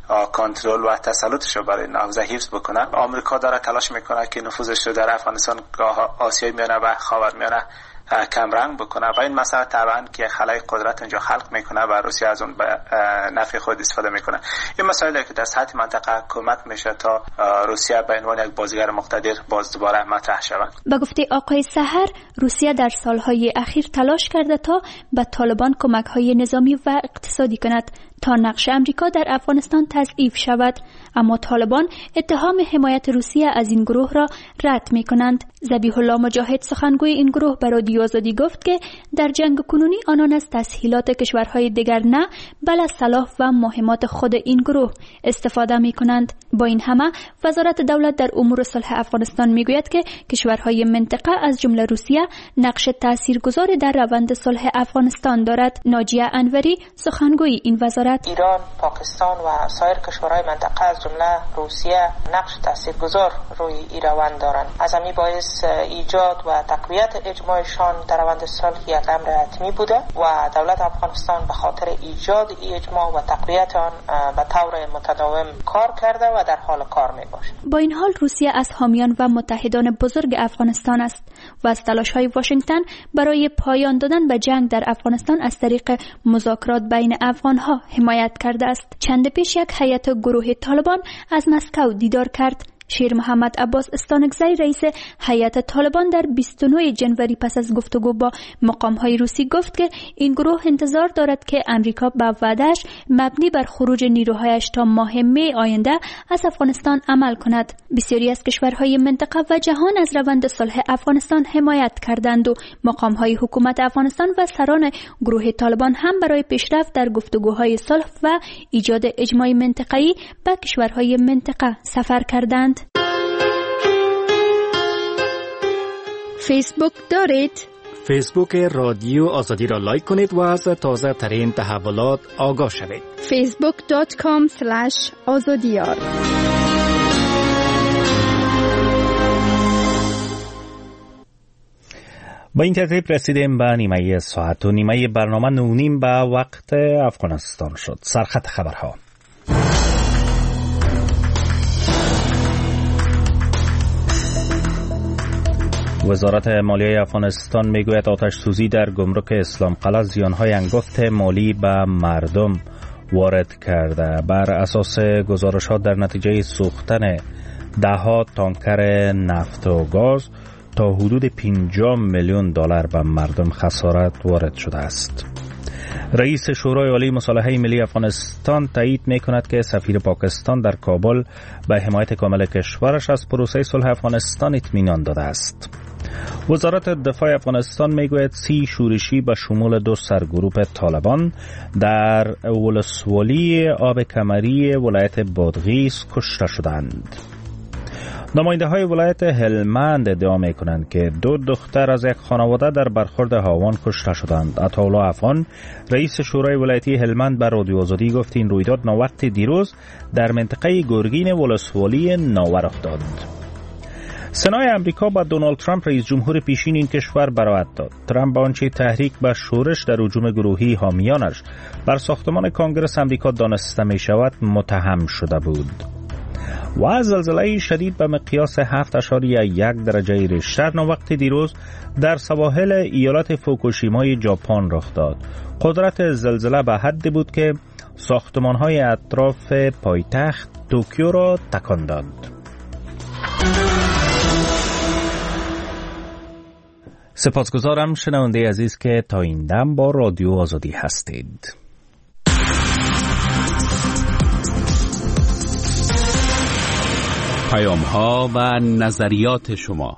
[SPEAKER 13] کنترل و تسلطش رو برای این حوزه حفظ بکنه. آمریکا داره تلاش میکنه که نفوذش رو در افغانستان، آسیای میانه و خاورمیانه کم رنگ بکنه و این مسئله طبعا که خلای قدرت اونجا خلق میکنه و روسیه از اون به نفع خود استفاده میکنه. این مسئله که در سطح منطقه کمک میشه تا روسیه به عنوان یک بازیگر مقتدر باز دوباره مطرح شود.
[SPEAKER 11] به گفته آقای سحر، روسیه در سالهای اخیر تلاش کرده تا به طالبان کمک‌های نظامی و اقتصادی کند تا نقش امریکا در افغانستان تضعیف شود، اما طالبان اتهام حمایت روسیه از این گروه را رد می کنند. ذبیح الله مجاهد، سخنگوی این گروه، به رادیو آزادی گفت که در جنگ کنونی آنان از تسهیلات کشورهای دیگر نه، بل از صلاح و مهمات خود این گروه استفاده می کنند. با این همه، وزارت دولت در امور صلح افغانستان می گوید که کشورهای منطقه از جمله روسیه نقش تاثیرگذاری در روند صلح افغانستان دارد. ناجیه انوری، سخنگوی این وزارت، دارد.
[SPEAKER 14] ایران، پاکستان و سایر کشورهای منطقه از جمله روسیه نقش تاثیرگذار روی این روند دارند. از همین باعث ایجاد و تقویت اجماعشان در روند صلح یک امر حتمی بوده و دولت افغانستان به خاطر ایجاد این اجماع و تقویت آن به طور متداوم کار کرده و در حال کار میباشد.
[SPEAKER 11] با این حال روسیه از حامیان و متحدان بزرگ افغانستان است و از تلاش‌های واشنگتن برای پایان دادن به جنگ در افغانستان از طریق مذاکرات بین افغان‌ها حمایت کرده است. چند پیش یک هیئت گروه طالبان از مسکو دیدار کرد. شیر محمد عباس استانکزی رئیس هیئت طالبان در بیست و نه ژانویه پس از گفتگو با مقام‌های روسی گفت که این گروه انتظار دارد که امریکا به وعده‌اش مبنی بر خروج نیروهایش تا ماه می آینده از افغانستان عمل کند. بسیاری از کشورهای منطقه و جهان از روند صلح افغانستان حمایت کردند و مقام‌های حکومت افغانستان و سران گروه طالبان هم برای پیشرفت در گفتگوهای صلح و ایجاد اجماع منطقه‌ای به کشورهای منطقه سفر کردند.
[SPEAKER 15] فیسبوک دارید؟
[SPEAKER 10] فیسبوک رادیو آزادی را لایک کنید و از تازه ترین تحولات آگاه شوید.
[SPEAKER 15] فیسبوک دات کام سلش آزادیار.
[SPEAKER 1] با این ترتیب رسیدیم به نیمه ساعت و نیمه برنامه نونیم به وقت افغانستان شد. سرخط خبرها. وزارت مالیه افغانستان میگوید آتش سوزی در گمرک اسلام قلعه زیانهای انگفت مالی به مردم وارد کرده. بر اساس گزارشات در نتیجه سوختن دهها تانکر نفت و گاز تا حدود پنجاه میلیون دلار به مردم خسارت وارد شده است. رئیس شورای عالی مصالحه ملی افغانستان تایید می‌کند که سفیر پاکستان در کابل به حمایت کامل کشورش از پروسه صلح افغانستان اطمینان داده است. وزارت دفاع افغانستان میگوید سی شورشی به شمول دو سرگروپ طالبان در ولسوالی آب کمری ولایت بادغیس کشته شدند. نماینده های ولایت هلمند ادعا می کنند که دو دختر از یک خانواده در برخورد هاوان کشته شدند. عطاالله افغان رئیس شورای ولایتی هلمند به رادیو آزادی گفت این رویداد نووقت دیروز در منطقه گرگین ولسوالی ناوه رخ داد. سنای امریکا با دونالد ترامپ رئیس جمهور پیشین این کشور براءت داد. ترامپ با آنچه تحریک به شورش در هجوم گروهی حامیانش بر ساختمان کنگره امریکا دانسته می شود متهم شده بود. و زلزله شدید به مقیاس هفت اشاریه یک درجه ریشتر نووقت دیروز در سواحل ایالت فوکوشیمای ژاپن رخ داد. قدرت زلزله به حدی بود که ساختمان‌های اطراف پایتخت توکیو را تکان داد. سپاسگزارم شنونده عزیز که تا این دم با رادیو آزادی هستید.
[SPEAKER 7] پیام ها و نظریات شما.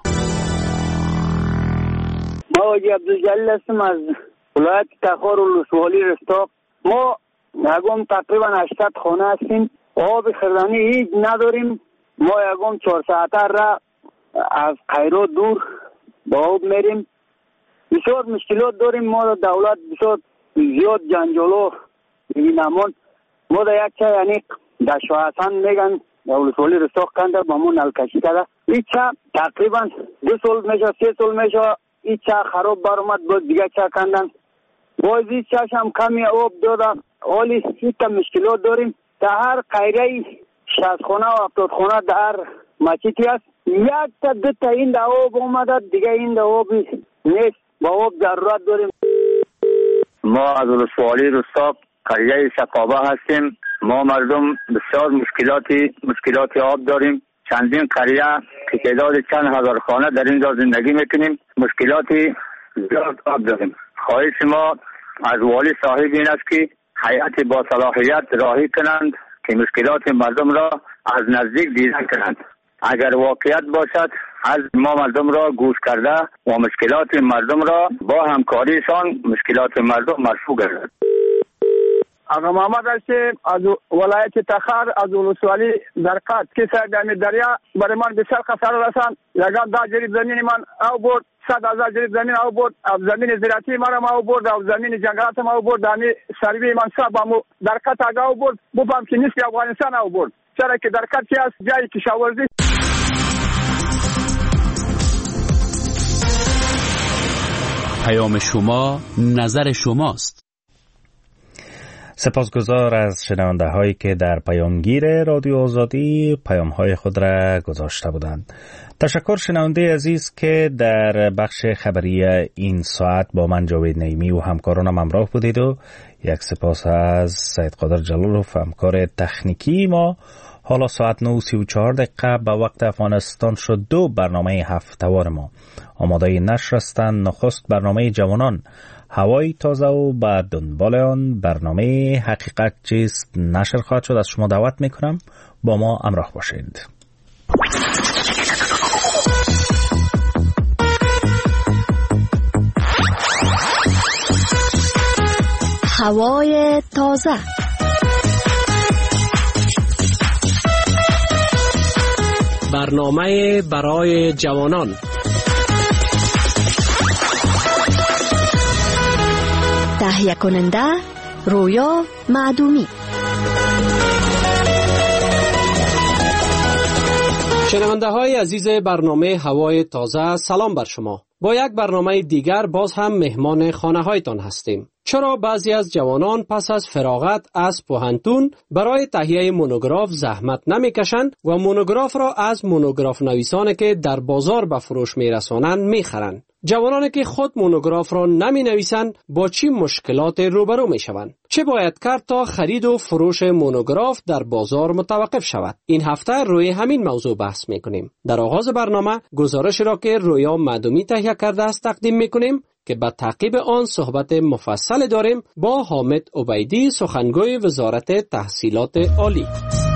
[SPEAKER 16] ما واجی عبدالجلیل هستم از ولایت تخار ولسوالی رستاق. ما یکم تقریبا هشتصد خانه هستیم. آب خوردنی هیچ نداریم. ما یکم چهار ساعته را از قیرو دور با آب میریم. بسیار مشکلات داریم. ما دولت بسیار زیاد جنجالو میبینمون. ما در یک چه یعنی در شاه حسن میگن ولسوالی رستاق کنده با مون نل کشی کرده. این چه تقریبا دو سال میشه سه سال میشه این چه خراب برامد باز دیگه چه کندن. باز این چهش هم کمی آب داده. حالی هیچ مشکلات داریم. در هر قیره شصت خانه و هفتاد خانه در هر مسجدی است. یک تا دو تا این در آب اومده دیگه این در آب نیست. با آب ضرورت داریم.
[SPEAKER 17] ما از ولسوالی رستاق قریه شقابه هستیم. ما مردم بسیار مشکلاتی مشکلاتی آب داریم. چندین قریه که تعداد چند هزار خانه در اینجا زندگی میکنیم. مشکلاتی زیاد آب داریم. خواهش ما از والی صاحب این است که هیئت با صلاحیت راهی کنند که مشکلات مردم را از نزدیک دیدن کنند. اگر واقعیت باشد از ما مردم را گوش کرده و مشکلات مردم را با همکاریشان مشکلات مردم مرفوع گردد.
[SPEAKER 16] آقا محمد هستیم از ولایت تخار از ولسوالی درقات که سرگرمی دریا برای من بسیار خساره رساند. یگان دا جریب زمین من او برد، صد هزار جریب زمین او برد، او زمین زراعتی من او برد، او زمین جنگلات من او برد، همی سروی من صاحب همو درقات آقا او برد. بفهم که نیست که افغانستان او برد، چرا که درقات چی است؟ جای کشاورزی.
[SPEAKER 7] پیام شما نظر شماست.
[SPEAKER 1] سپاسگزار از شنونده هایی که در پیامگیر رادیو آزادی پیام های خود را گذاشته بودند. تشکر شنونده عزیز که در بخش خبری این ساعت با من جاوید نعیمی و همکارانم همراه بودید و یک سپاس از سید قادر جلالوف همکار تکنیکی ما. حالا ساعت نه و سی و چهار دقیقه به وقت افغانستان شد. دو برنامه هفته‌وار ما آماده نشر هستند. نخست برنامه جوانان هوای تازه و بعد دنبال آن برنامه حقیقت چیست نشر خواهد شد. از شما دعوت میکنم با ما همراه باشید.
[SPEAKER 18] هوای تازه.
[SPEAKER 9] برنامه برای جوانان.
[SPEAKER 18] تهیه کننده رویا معدومی.
[SPEAKER 9] شنونده های عزیز برنامه هوای تازه، سلام بر شما. با یک برنامه دیگر باز هم مهمان خانه هایتان هستیم. چرا بعضی از جوانان پس از فراغت از پوهنتون برای تهیه مونوگراف زحمت نمی کشند و مونوگراف را از مونوگراف نویسانی که در بازار به فروش می رسانند می خرند؟ جوانانی که خود مونوگراف را نمی نویسند با چی مشکلات روبرو می شوند؟ چه باید کرد تا خرید و فروش مونوگراف در بازار متوقف شود؟ این هفته روی همین موضوع بحث می کنیم. در آغاز برنامه گزارش را که رویا معدومی تهیه کرده است تقدیم می کنیم که به تعقیب آن صحبت مفصل داریم با حامد عبیدی، سخنگوی وزارت تحصیلات عالی.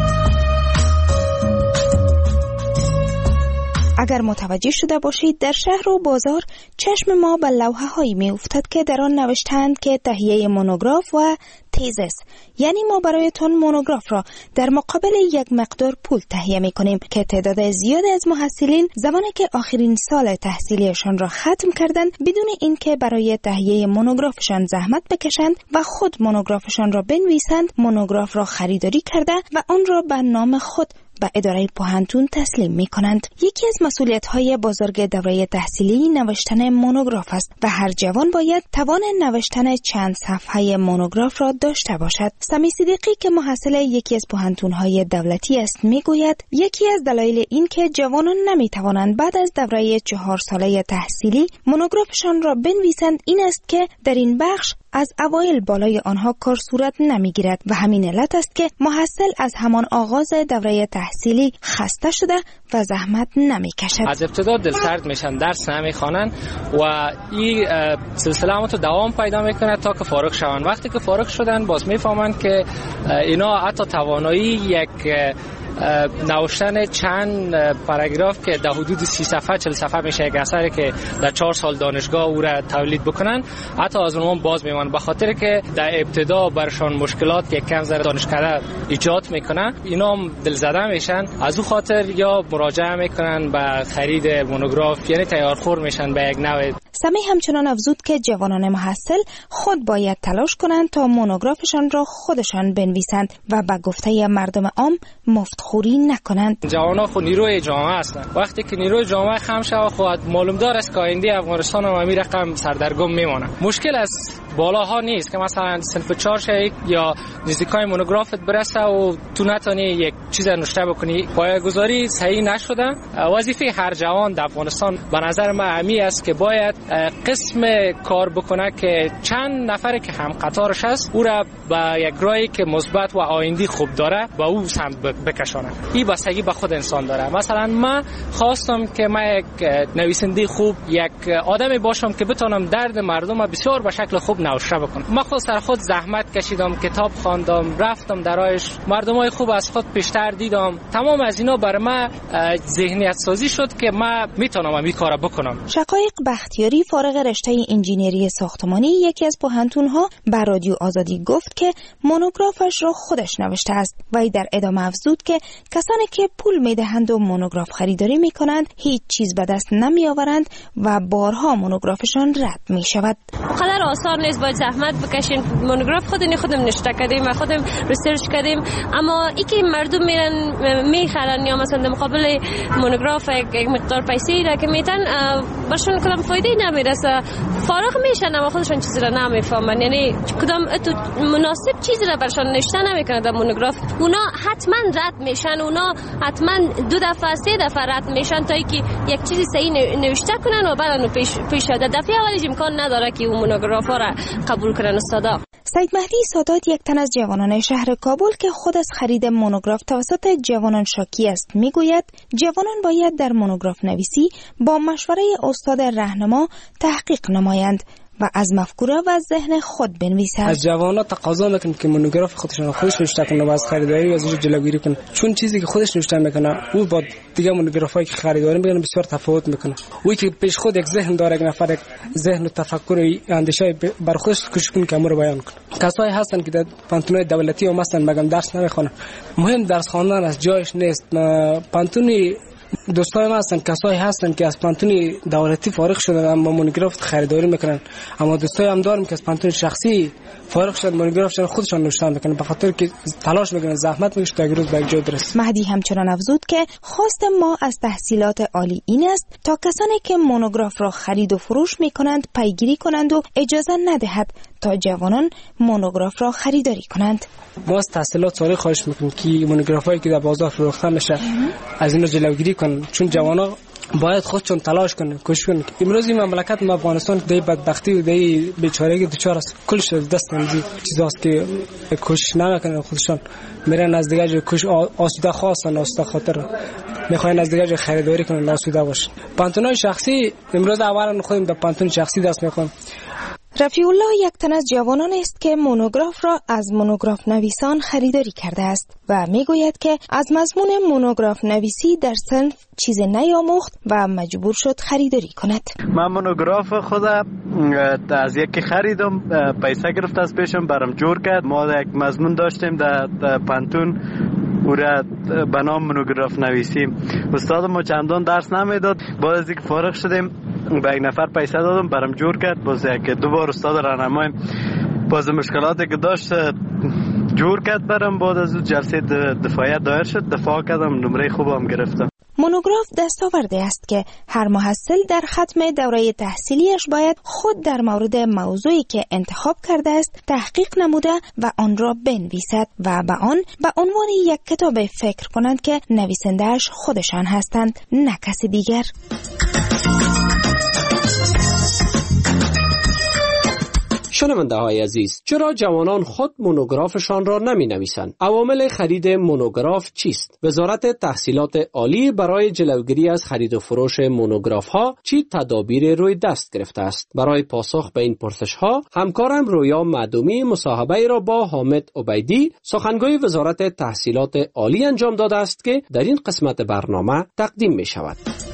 [SPEAKER 19] اگر متوجه شده باشید در شهر و بازار چشم ما به لوحه هایی می افتد که در آن نوشتند که تهیه مونوگراف و تیزس، یعنی ما برایتون مونوگراف را در مقابل یک مقدار پول تهیه می کنیم که تعداد زیادی از محصلین زمانی که آخرین سال تحصیلیشان را ختم کردند بدون اینکه برای تهیه مونوگرافشان زحمت بکشند و خود مونوگرافشان را بنویسند، مونوگراف را خریداری کرده و آن را به نام خود به اداره پوهنتون تسلیم می کنند. یکی از مسئولیت‌های بزرگ دوره تحصیلی نوشتن مونوگراف است و هر جوان باید توان نوشتن چند صفحه مونوگراف را داشته باشد. سمی صدیقی که محصل یکی از پوهنتون‌های دولتی است میگوید یکی از دلایل این که جوانان نمی‌توانند بعد از دوره چهار ساله تحصیلی مونوگرافشان را بنویسند این است که در این بخش از اوایل بالای آنها کار صورت نمیگیرد و همین علت است که محصل از همان آغاز دوره تحصیلی خسته شده و زحمت نمیکشد.
[SPEAKER 20] از ابتدا دلسرد میشن، درس نمیخوانند و این سلسله هم تو دوام پیدا میکنه تا که فارغ شوند. وقتی که فارغ شدن باز میفهمند که اینا حتی توانایی یک نوشتن چند پاراگراف که در حدود سی صفحه چهل صفحه میشه یک اثری که در چهار سال دانشگاه او را تولید بکنن حتی از اونها باز میمونن، به خاطر که در ابتدا برشان مشکلات یک کم ذره دانشکده ایجاد میکنن. اینا هم دلزده میشن، از او خاطر یا مراجعه میکنن به خرید مونوگراف، یعنی تیارخور میشن به یک نوع.
[SPEAKER 19] سمی همچنان افزود که جوانان محصل خود باید تلاش کنند تا مونوگرافشان را خودشان بنویسند و به گفته مردم عام مفتخوری نکنند.
[SPEAKER 20] جوانان خود نیروی جامعه هستند. وقتی که نیروی جامعه خم شود خود معلوم دار است که آینده افغانستان هم همین رقم سردرگم میمونه. مشکل است بالاها نیست که مثلا صنف چهار شایی یا نزدیکای مونوگرافت برسه و تو نتونی یک چیز نوشته بکنی. پایه‌گذاری صحیح نشده. وظیفه هر جوان در افغانستان به نظر من همی است که باید قسم کار بکنه که چند نفری که هم قطارش هست او را به یک راهی که مثبت و آینده خوب داره با او سمت بکشه. بکشانن. این بستگی به خود انسان داره. مثلا من خواستم که من یک نویسنده خوب، یک آدمی باشم که بتونم درد مردم بسیار به شکل خوب نوشته بکنم. من خود سر خود زحمت کشیدم، کتاب خواندم، رفتم درایش، مردمای خوب از خود پیشتر دیدم. تمام از اینا برای من ذهنیت سازی شد که من میتونم این کارو بکنم.
[SPEAKER 19] شقایق بختیاری فارغ رشته انجینری ساختمانی یکی از پوهنتون‌ها به رادیو آزادی گفت که مونوگرافش را خودش نوشته است و در ادامه افزود که کسانی که پول میدهند و مونوگراف خریداری میکنند هیچ چیز به دست نمیآورند و بارها مونوگرافشان رد میشود.
[SPEAKER 21] قدر آسان نیست، باید زحمت بکشیم. مونوگراف خودمون خودم نوشته کردیم و خودم ریسرچ کردیم، اما ای که مردم میرن میخرن یا مثلا در مقابل مونوگراف یک مقدار پیسه را که میتن برشون کدام فایده نمیرسه، فارغ میشن اما خودشون چیزی را نمیفهمن. یعنی کدام مناسب چیزی را برشون نوشته نمیکنه در مونوگراف. اونا حتما رد میشن، اونا حتما دو دفعه سه دفعه رد میشن تا اینکه یک چیزی صحیح نوشته کنن و بعد اون پیش پیش شده. دفعه اولی امکان نداره که اون مونوگراف را قبول کنن. استادا
[SPEAKER 19] سید مهدی سادات یک تن از جوانان شهر کابل که خود از خرید مونوگراف توسط جوانان شاکی است میگوید جوانان باید در مونوگراف نویسی با مشوره استاد راهنما تحقیق نمایند و از مفکوره و ذهن خود بنویسند.
[SPEAKER 22] از جوانان تقاضا میکنیم که مونوگراف خودشون خودش نوشته کنه و از خریداری از جلوگیری کنه، چون چیزی که خودش نوشته میکنه او با دیگه مونوگرافایی که خریداری میکنه بسیار تفاوت میکنه. اوی که پیش خود یک ذهن داره، یک نفر یک ذهن و تفکر و اندیشه بر خودش کوشش که امر بیان کنه. کسایی هستن که در پانتونای دولتی و مثلا مگم درس نمیخونن، مهم درس خواندن از جایش نیست. پانتونی دوستای ما هستن، کسایی هستن که از پانتون دولتی فارغ شدن اما مونوگراف خریداری میکنن، اما دوستای هم دارم که از پانتون شخصی فارغ شدن مونوگرافشون خودشون نوشتن میکنن، به خاطر که تلاش میکنن، زحمت میکشن تا یک روز به یک جا برسن.
[SPEAKER 19] مهدی همچنان افزود که خواست ما از تحصیلات عالی این است تا کسانی که مونوگراف را خرید و فروش میکنند پیگیری کنند و اجازه ندهد تا جوانان مونوگراف را خریداری کنند.
[SPEAKER 22] ما از تحصیلات عالی خواهش میکنیم که مونوگرافایی که در بازار فروخته میشه از اینا جلوگیری کنن، چون جوانان باید خودشون تلاش کنن، کوشش کنن. امروز این مملکت ما افغانستان دی بدبختی و دی بیچارگی دچار است، کلش دست نمیدی چیزاست که کوشش نمیکنن، خودشون میرن از دیگه جای کوش آسوده خواستن، آسوده خاطر میخواین از دیگه جای خریداری کنن، آسوده باشن. پانتونای شخصی امروز اولا خودم در پانتون شخصی دست میخوام.
[SPEAKER 19] رفیع الله یک تن از جوانان است که مونوگراف را از مونوگراف نویسان خریداری کرده است و میگوید که از مضمون مونوگراف نویسی در صنف چیز نیاموخت و مجبور شد خریداری کند.
[SPEAKER 23] من مونوگراف خود از یکی خریدم، پیسه گرفت از پیشم برام جور کرد. ما یک مضمون داشتیم در پانتون او را به نام مونوگراف نویسی. استاد ما چندان درس نمیداد، بعد از اینکه فارغ شدیم به یک نفر پیسه دادم برام جور کرد. باز یک دو بار استاد راهنمای باز مشکلاتی که داشت جور کرد برام. بعد از جلسه دفاعیت دایر شد، دفاع کردم، نمره خوبم گرفتم.
[SPEAKER 19] مونوگراف دستاورده است که هر محصل در ختم دوره تحصیلیش باید خود در مورد موضوعی که انتخاب کرده است تحقیق نموده و آن را بنویسد و به آن به عنوان یک کتاب فکر کنند که نویسنده‌اش خودشان هستند، نه کسی دیگر.
[SPEAKER 9] شنونده های عزیز، چرا جوانان خود مونوگرافشان را نمی نویسند؟ عوامل خرید مونوگراف چیست؟ وزارت تحصیلات عالی برای جلوگیری از خرید و فروش مونوگراف ها چی تدابیر روی دست گرفته است؟ برای پاسخ به این پرسش ها همکارم رویا معدومی مصاحبه را با حامد عبیدی سخنگوی وزارت تحصیلات عالی انجام داده است که در این قسمت برنامه تقدیم می شود.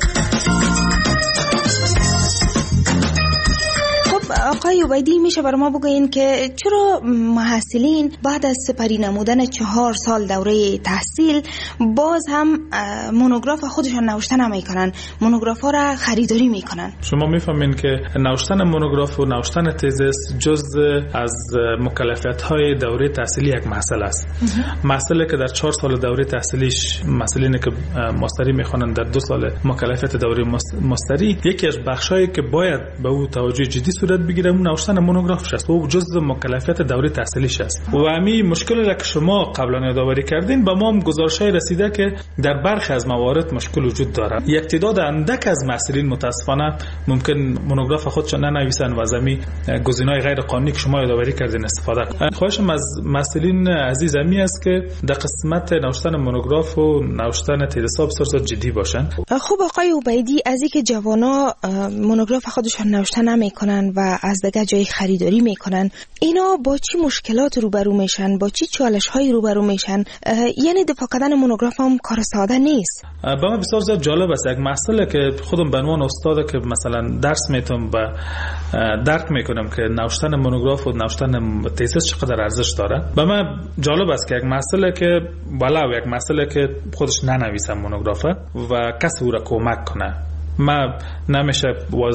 [SPEAKER 19] آقای عبیدی، میشه بر ما بگوین که چرا محصلین بعد از سپری نمودن چهار سال دوره تحصیل باز هم مونوگراف خودشان نوشته نمیکنن، مونوگراف ها را خریداری میکنن؟
[SPEAKER 24] شما میفهمین که نوشتن مونوگراف و نوشتن تزس جزء از مکلفیت های دوره تحصیلی یک محصل است. محصلی که در چهار سال دوره تحصیلیش، محصلینی که ماستری میخوانن در دو سال مکلفیت دوره ماستری، یکی از بخشایی که باید به او توجه جدی صورت بگیره میگیره اون نوشتن مونوگرافش است و جزء مکلفیت دوره تحصیلیش است. و همین مشکلی را که شما قبلا یادآوری کردین به ما هم گزارش‌های رسیده که در برخی از موارد مشکل وجود داره. یک تعداد اندک از محصلین متاسفانه ممکن مونوگراف خودشون ننویسن و از همین گزینه‌های غیر قانونی که شما یادآوری کردین استفاده کنن. خواهشم از محصلین عزیز می است که در قسمت نوشتن مونوگراف و نوشتن تزیس‌ها بسیار جدی باشن.
[SPEAKER 19] خب آقای عبیدی، از اینکه جوانا مونوگراف خودشان نوشته نمیکنن و از دیگه جای خریداری میکنن، اینا با چی مشکلات روبرو میشن؟ با چی چالش‌هایی روبرو میشن؟ یعنی دفاع کردن مونوگراف هم کار ساده نیست.
[SPEAKER 24] با من بسیار زیاد جالب است. یک مسئله که خودم به عنوان استاد که مثلا درس میتونم و درک میکنم که نوشتن مونوگراف و نوشتن تزیس چقدر ارزش داره. به من جالب است که یک مسئله که ولو یک مسئله که خودش ننویسم مونوگرافه و کسی او را کمک کنه، ما نمیشه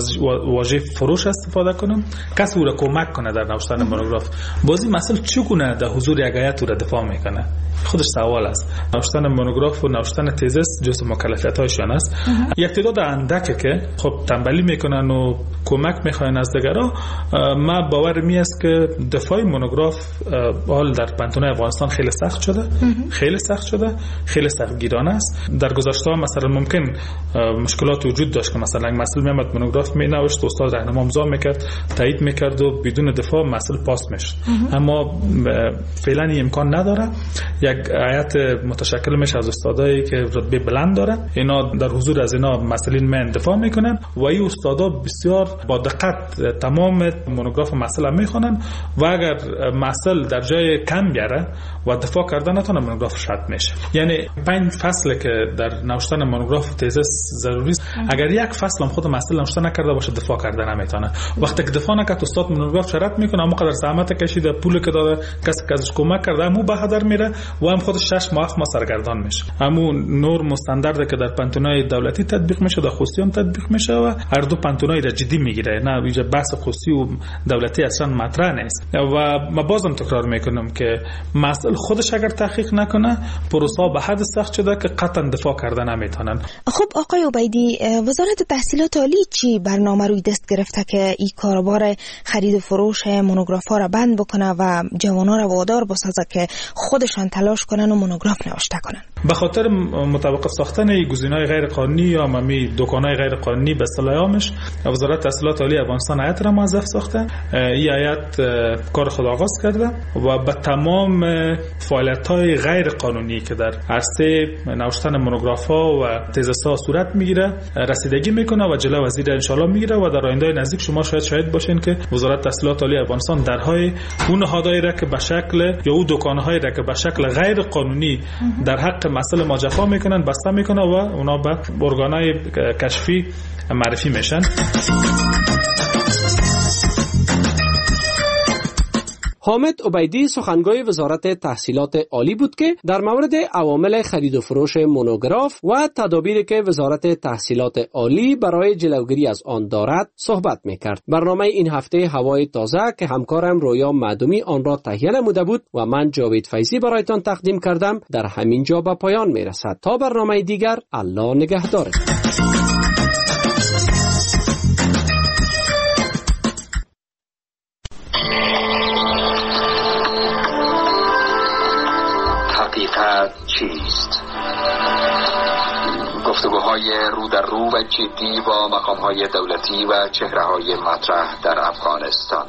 [SPEAKER 24] واژه فروش استفاده کنم، کسی او را کمک کنه در نوشتن مونوگراف. بازی مسئله چگونه در حضور یک هیئت او را دفاع میکنه؟ خودش سوال است. نوشتن مونوگراف و نوشتن تزیس جزء مکلفیت‌هایشان است. یک تعداد اندکه که خب تنبلی میکنن و کمک میخواین از دیگران. ما باور می است که دفاع مونوگراف حال در پانتون افغانستان خیلی سخت شده، خیلی سخت شده، خیلی سختگیرانه است. در گذشته مثلا ممکن مشکلات وجود داشت که مثلا مسئله میامد مونوگراف می نوشت، استاد راهنما امضا میکرد، تایید میکرد و بدون دفاع مسئله پاس میشد. اما فعلا این امکان نداره. یک هیئت متشکل میشه از استادایی که رتبه بلند داره، اینا در حضور از اینا مسئولین من دفاع میکنن و این استادا بسیار با دقت تمام مونوگراف مسئله میخونن و اگر مسئله در جای کم بیاره و دفاع کردن نتونه مونوگراف شرط میشه. یعنی پنج فصل که در نوشتن مونوگراف تزیس ضروری است، اگر یک فصل هم خود مسئله نوشته نکرده باشه دفاع کردن نمیتونه. وقتی که دفاع نکرد استاد مونوگراف شرط میکنه، اما قدر زحمت کشیده، پول که داده، کسی که ازش کمک کرده، همو به هدر میره و هم خودش شش ماه ما سرگردان میشه. همو نرم و استاندارد که در پانتونای دولتی تطبیق میشه در خصوصی هم تطبیق میشه و هر دو پانتونای را جدی میگیره. نه اینجا بحث خصوصی و دولتی اصلا مطرح نیست. و ما بازم تکرار میکنم که مسئله خودش اگر تحقیق نکنه پروسه به حد سخت شده که قطعا دفاع کردن نمیتونن.
[SPEAKER 19] خب آقای عبیدی، وزارت تحصیلات عالی چی برنامه روی دست گرفته که این کاروبار خرید و فروش مونوگراف ها را بند بکنه و جوانا را وادار بسازه که خودشان تلاش کنن و مونوگراف نوشته کنن؟
[SPEAKER 24] به خاطر متوقف ساختن گزینه‌های غیر قانونی یا ممی دکان‌های غیر قانونی به اصطلاح عامش، وزارت تحصیلات عالی افغانستان هیئت را موظف ساخته. این هیئت کار خود آغاز کرده و به تمام فعالیت‌های غیر قانونی که در عرصه نوشتن مونوگراف‌ها و تزیس‌ها صورت میگیره رسیدگی میکنه و جلو وزیر ان شاءالله میگیره و در آینده نزدیک شما شاید شاهد باشین که وزارت تحصیلات عالی افغانستان درهای اون نهادهایی را که به شکل یا اون دکان‌هایی را که به شکل غیر قانونی در حق مسئله ما جفا میکنن بسته میکنه و اونا به ارگان‌های کشفی معرفی میشن.
[SPEAKER 9] حامد عبیدی سخنگوی وزارت تحصیلات عالی بود که در مورد عوامل خرید و فروش مونوگراف و تدابیری که وزارت تحصیلات عالی برای جلوگیری از آن دارد صحبت میکرد. برنامه این هفته هوای تازه که همکارم رویا معدومی آن را تهیه نموده بود و من جاوید فیضی برایتان تقدیم کردم در همین جا به پایان میرسد. تا برنامه دیگر، الله نگهدار.
[SPEAKER 2] چیست؟ گفتگوهای رو در رو و جدی با مقامهای دولتی و چهره‌های مطرح در افغانستان.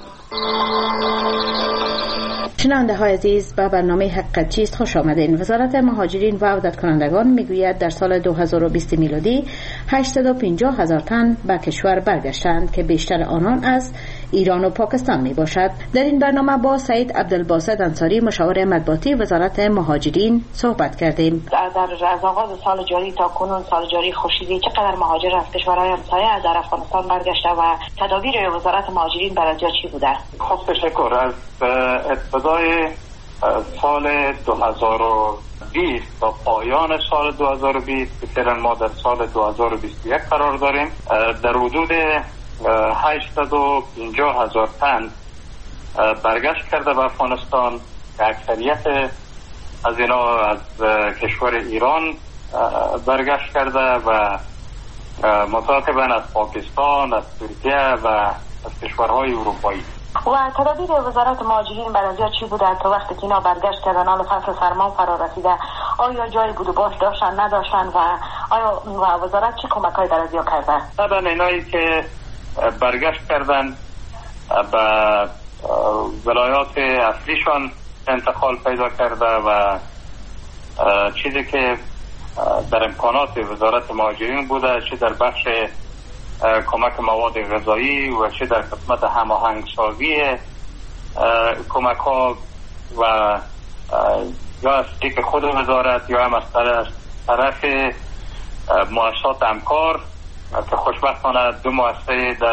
[SPEAKER 3] شنونده های عزیز، به برنامه حقیقت چیست خوش آمدین. وزارت مهاجرین و عودت کنندگان میگوید در سال دو هزار و بیست میلادی هشتصد و پنجاه هزار تن به کشور برگشتند که بیشتر آنان از ایران و پاکستان می باشد. در این برنامه با سعید عبدالباسط انصاری مشاور مطبوعاتی وزارت مهاجرین صحبت کردیم.
[SPEAKER 4] در از آغاز سال جاری تا کنون سال جاری خورشیدی چقدر مهاجر از کشورهای همسایه در افغانستان برگشته و تدابیر وزارت مهاجرین برای چی بوده؟
[SPEAKER 6] خب تشکر. از ابتدای سال دو هزار و بیست تا پایان سال دو هزار و بیست که فعلا ما در سال دو هزار و بیست و یک قرار داریم، در حدود هشتصد و پنجاه هزار تن برگشت کرده به افغانستان که اکثریت از اینا از کشور ایران برگشت کرده و متعاقباً از پاکستان، از ترکیه و از کشورهای اروپایی.
[SPEAKER 4] و تدابیر وزارت مهاجرین برای از چی بوده تا وقتی که اینا برگشت کردن حال فصل سرما فرا رسیده؟ آیا جای بود و باش داشتن نداشتن و آیا و وزارت چه کمک‌هایی در از کرده؟
[SPEAKER 6] طبعا اینایی که برگشت کردن به ولایات اصلیشان انتقال پیدا کرده و چیزی که در امکانات وزارت مهاجرین بوده، چه در بخش کمک مواد غذایی و چه در قسمت هماهنگسازی کمک ها و یا از دیگه خود وزارت یا هم از طرف مؤسسات همکار که خوشبختانه دو مؤسسه در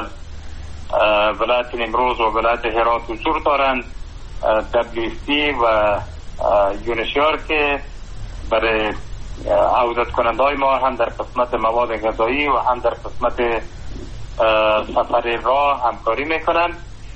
[SPEAKER 6] ولایت نیمروز و ولایت هرات حضور دارند، دبلیو اف پی و یونیسیار که برای عودت کننده های ما هم در قسمت مواد غذایی و هم در قسمت سفر راه همکاری میکنن.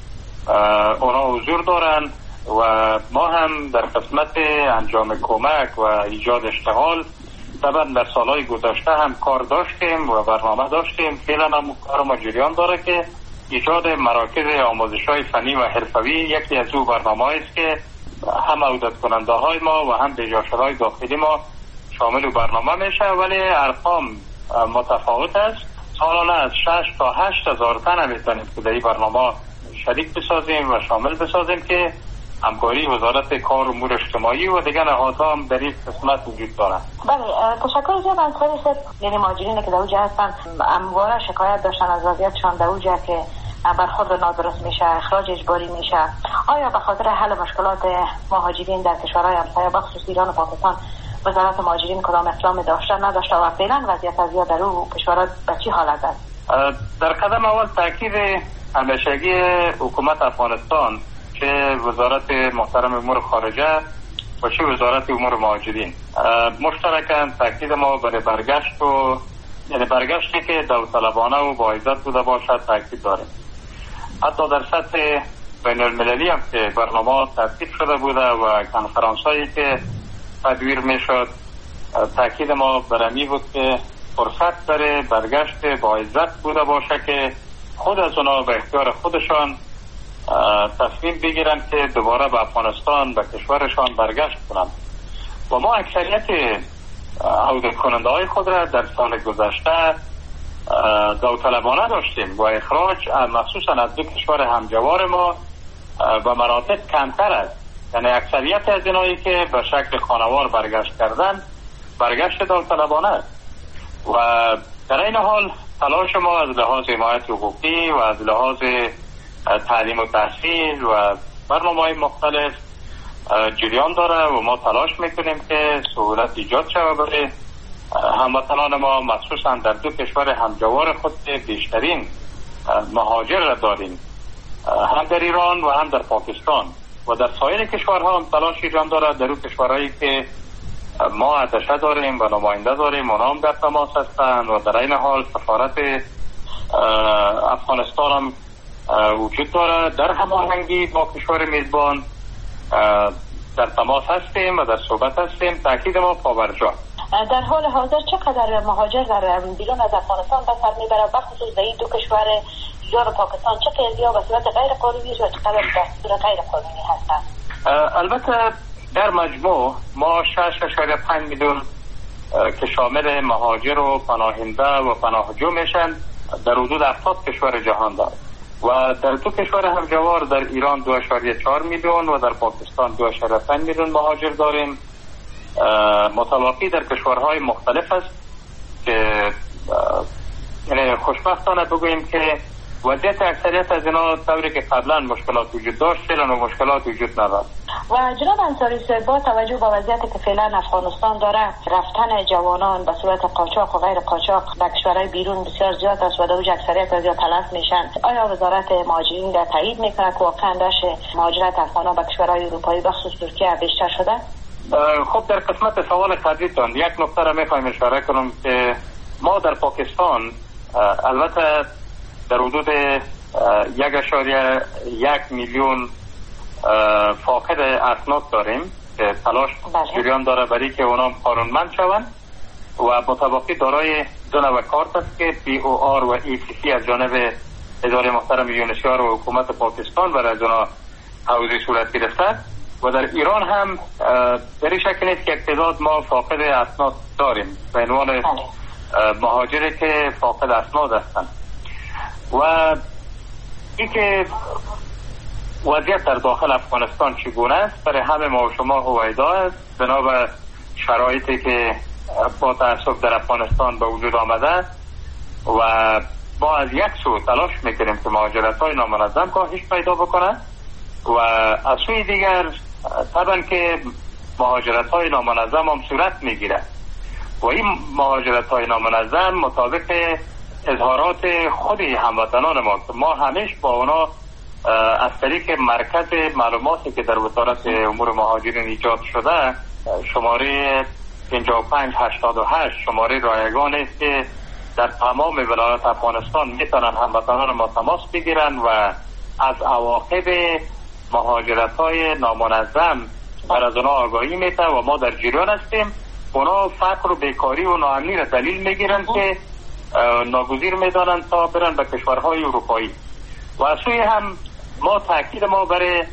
[SPEAKER 6] اونا حضور دارن و ما هم در قسمت انجام کمک و ایجاد اشتغال طبعا در سالهای گذشته هم کار داشتیم و برنامه داشتیم. فعلا هم کار ما جریان داره که ایجاد مراکز آموزش های فنی و حرفوی یکی از او برنامه است که هم عودت کننده های ما و هم بیجاشرهای داخلی ما شامل و برنامه میشه، ولی ارقام متفاوت است. سالانه از شش تا هشت هزار تن میتونیم که در این برنامه شریک بسازیم و شامل بسازیم که همکاری وزارت کار و امور اجتماعی و دیگر نهادها هم در این قسمت وجود دارند.
[SPEAKER 4] بله، تشکر جناب انصاری صاحب. یعنی مهاجرین که در اوجه هستن همواره شکایت داشتن از وضعیتشان در اوجه که برخورد نادرست میشه، اخراج اجباری میشه. آیا به خاطر حل مشکلات مهاجرین در کشورهای همسایه بخصوص ایران و پاکستان وزارت مهاجرین کدام اقدام داشته نداشته و فعلا وضعیت از در او کشورها به چی حالت است؟
[SPEAKER 6] در قدم اول تاکید همیشگی حکومت افغانستان، چه وزارت محترم امور خارجه و چه وزارت امور مهاجرین، مشترکاً تاکید ما برای برگشت و یعنی برگشتی که داوطلبانه و با عزت بوده باشد تاکید داریم. حتی در سطح بین المللی هم که برنامه ترتیب شده بوده و کنفرانسایی که تدویر می شد، تاکید ما برمی بود که فرصت داره برگشت با عزت بوده باشه که خود از اونا به اختیار خودشان تصمیم بگیرن که دوباره به افغانستان به کشورشان برگشت کنن. و ما اکثریت عودت کننده های خود را در سال گذشته داوطلبانه داشتیم و اخراج مخصوصا از دو کشور همجوار ما و مناطق کمتر است. یعنی اکثریت از اینایی که به شکل خانوار برگشت کردن برگشت داوطلبانه است. و در این حال تلاش ما از لحاظ حمایت حقوقی و از لحاظ تعلیم و تحصیل و برنامه‌های مختلف جریان داره و ما تلاش میکنیم که سهولت ایجاد شود برای هموطنان ما، مخصوصا در دو کشور همجوار خود بیشترین مهاجر را داریم، هم در ایران و هم در پاکستان و در سایر کشورها هم تلاش ایجاد داره. در اون کشورهایی که ما اتشه داریم و نماینده داریم اونا هم در تماس هستند و در این حال سفارت افغانستان هم وجود داره. در هماهنگی با کشور میزبان در تماس هستیم و در صحبت هستیم. تاکید ما پاورجا.
[SPEAKER 4] در حال حاضر چقدر مهاجر در بیرون از افغانستان به سر میبره، بخصوص در این دو کشور ایران و پاکستان چه قضیه‌ها به صورت غیر قانونی و چقدر به صورت غیر قانونی هستند؟
[SPEAKER 6] البته در مجموع ما شش اشاریه پنج میلیون که شامل مهاجر و پناهنده و پناهجو میشن در حدود هفتاد کشور جهان دارد و در دو کشور همجوار در ایران دو اشاریه چهار میلیون و در پاکستان دو اشاریه پنج میلیون مهاجر داریم. متواقی در کشورهای مختلف است که یعنی خوشبختانه بگوییم که وضعیت اکثریت از اینا طوری که قبلا مشکلات وجود داشت فعلا و مشکلات وجود ندارد.
[SPEAKER 4] و جناب انصاری صاحب با توجه به وضعیتی که فعلا افغانستان داره، رفتن جوانان به صورت قاچاق و غیر قاچاق به کشورهای بیرون بسیار زیاد است و در اکثریت از تلف میشن. آیا وزارت مهاجرین در تایید میکنه که واقعا داشت مهاجرت افغانان به کشورهای اروپایی بخصوص ترکیه بیشتر شده؟
[SPEAKER 6] خب در قسمت سوال قبلیتون یک نکته را میخوایم اشاره کنم که ما در پاکستان البته در حدود یک اشاریه یک میلیون فاقد اسناد داریم که تلاش جریان داره برای که اونا قانونمند شوند و مطابقی دارای دو نوع کارت است که پی او آر و ای سی سی از جانب اداره محترم یونسیار و حکومت پاکستان برای از اونا حوزه صورت گرفته و در ایران هم در این شکل نیست که تعداد ما فاقد اسناد داریم به عنوان مهاجری که فاقد اسناد هستند و این که وضعیت در داخل افغانستان چگونه است برای همه ما و شما هویدا است بنا به شرایطی که با تأسف در افغانستان به وجود آمده و ما از یک سو تلاش میکنیم که مهاجرت های نامنظم کاهش پیدا بکنه و از سوی دیگر طبعا که مهاجرت های نامنظم هم صورت میگیره و این مهاجرت های نامنظم مطابق اظهارات خود هموطنان ما که ما همیشه با اونا از طریق مرکز معلوماتی که در وزارت امور مهاجرین ایجاد شده شماره پنجاه و پنج هشتاد و هشت شماره رایگان است که در تمام ولایات افغانستان میتونن هموطنان ما تماس بگیرن و از عواقب مهاجرت های نامنظم بر از اونا آگاهی میده و ما در جریان هستیم. اونا فقر و بیکاری و ناامنی را دلیل میگیرن که ناگزیر میدانند تا برن به کشورهای اروپایی و از سوی هم ما تاکید ما برای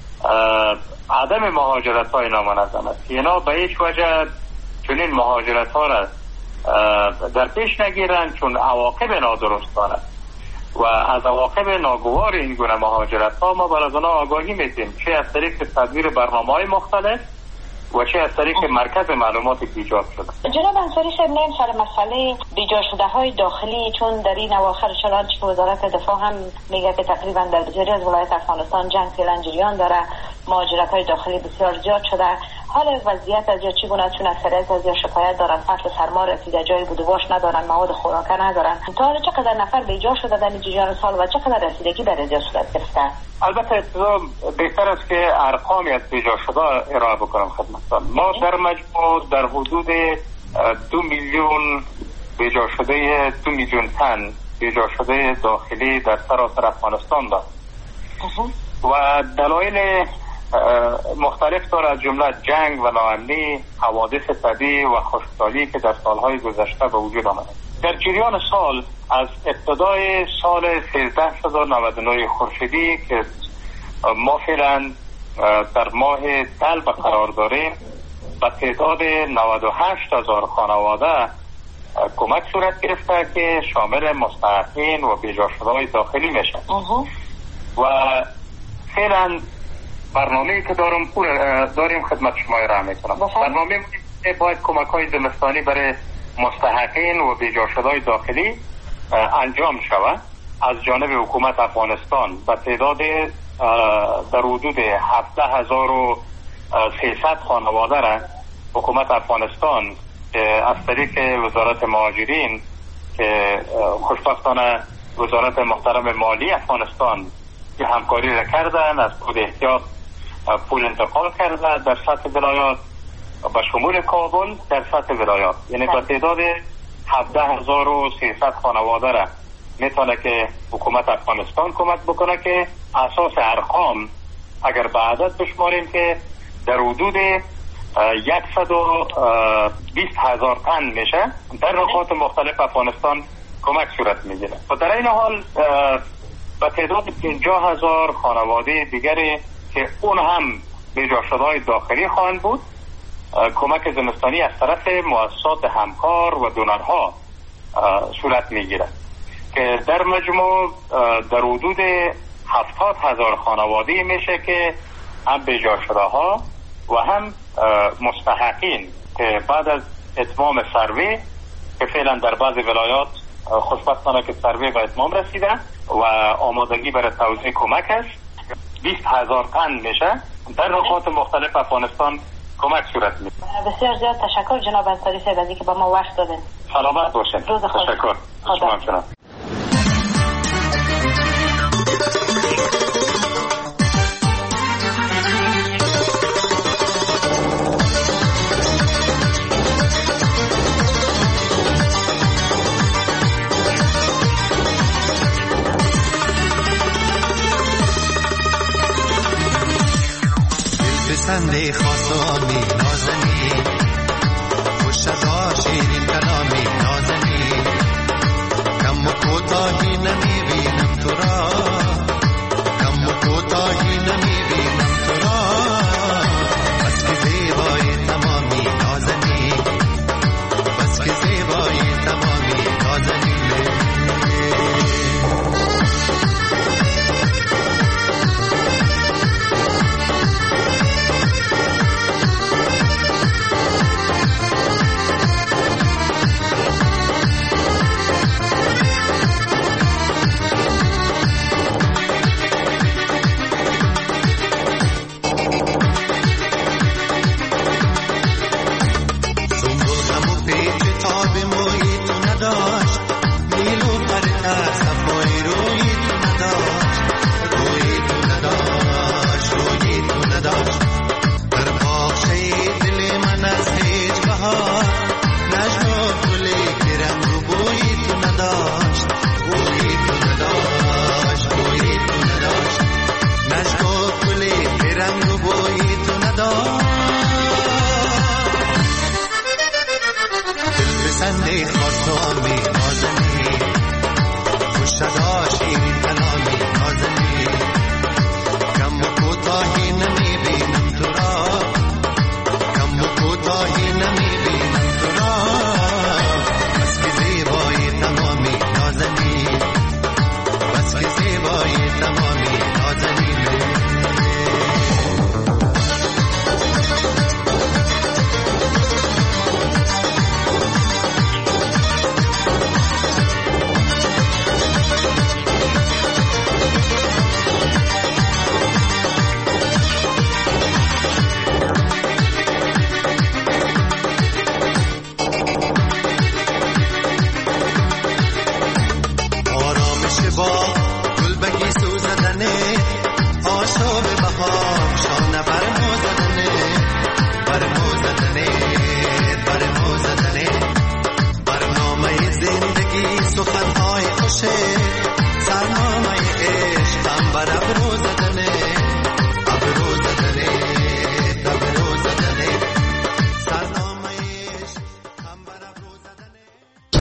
[SPEAKER 6] عدم مهاجرت های نامنظم است که اینا به هیچ وجه چنین مهاجرت ها را در پیش نگیرن چون عواقب نادرست دارد و از عواقب ناگوار این گونه مهاجرت ها ما بر از آنها آگاهی میدیم چه از طریق تدبیر برنامه های مختلف و چه از طریق مرکز معلوماتی که ایجاد شده.
[SPEAKER 4] جناب انصاری صاحب نیم سر مسئله بیجا شده های داخلی چون در این اواخر چنانچه که وزارت دفاع هم میگه که تقریبا در بسیاری از ولایات افغانستان جنگ فعلا جریان داره مهاجرت های داخلی بسیار زیاد شده. حال وضعیت از یا چگونه چون اکثریت از یا شکایت دارن فصل سرما رسیده جای بود و باش ندارن مواد خوراکه ندارن تا حالا چقدر نفر بیجا شده در این جریان سال و چقدر رسیدگی به رجا صورت گرفته؟
[SPEAKER 6] البته ابتدا بهتر است که ارقامی از بیجا شده ارائه بکنم خدمتتان. ما در مجموع در حدود دو میلیون بیجا شده دو میلیون تن بیجا شده داخلی در سراسر افغانستان داریم و دلایل مختلف داره از جمله جنگ و ناامنی، حوادث طبیعی و خشکسالی که در سالهای گذشته به وجود آمده. در جریان سال از ابتدای سال سیزده صد و نود و نه خورشیدی که ما فعلا در ماه دلو قرار داریم به تعداد نود و هشت هزار خانواده کمک صورت گرفته که شامل مستحقین و بیجا شده‌های داخلی میشن و فعلا برنامه‌ای که دارم داریم خدمت شما ارائه میکنم. برنامه باید کمک های زمستانی برای مستحقین و بیجا شده‌های داخلی انجام شود از جانب حکومت افغانستان به تعداد در حدود هفده هزار و سیصد خانواده را حکومت افغانستان از طریق وزارت مهاجرین که خوشبختانه وزارت محترم مالی افغانستان که همکاری را کردن از کد احتیاط پول انتقال کرده در سطح ولایات و شمول کابل در سطح ولایات یعنی به تعداد هفده هزار و سیصد خانواده را میتونه که حکومت افغانستان کمک بکنه که اساس ارقام اگر به عدد بشماریم که در حدود صد و بیست هزار تن میشه در نقاط مختلف افغانستان کمک صورت میگیره و در این حال به تعداد پنجاه هزار خانواده دیگری که اون هم بیجا شده‌های داخلی خواهند بود کمک زمستانی از طرف مؤسسات همکار و دونرها صورت میگیره که در مجموع در حدود هفتاد هزار خانواده میشه که هم بیجا شده‌ها و هم مستحقین که بعد از اتمام سروی که فعلا در بعض ولایات خوشبختانه که سروی به اتمام رسیده و آمادگی برای توزیع کمک است بیست هزار تن میشه در نقاط مختلف افغانستان کمک صورت میده.
[SPEAKER 4] بسیار زیاد تشکر جناب انصاری صاحب از اینکه به ما وقت دادین.
[SPEAKER 6] سلامت باشین. تشکر. خدا.
[SPEAKER 5] پسنده خاصانی نازنی خوشدا شیرین کلامی نازنی کم و کوتاهی نمیبینم تو را ای خاصامی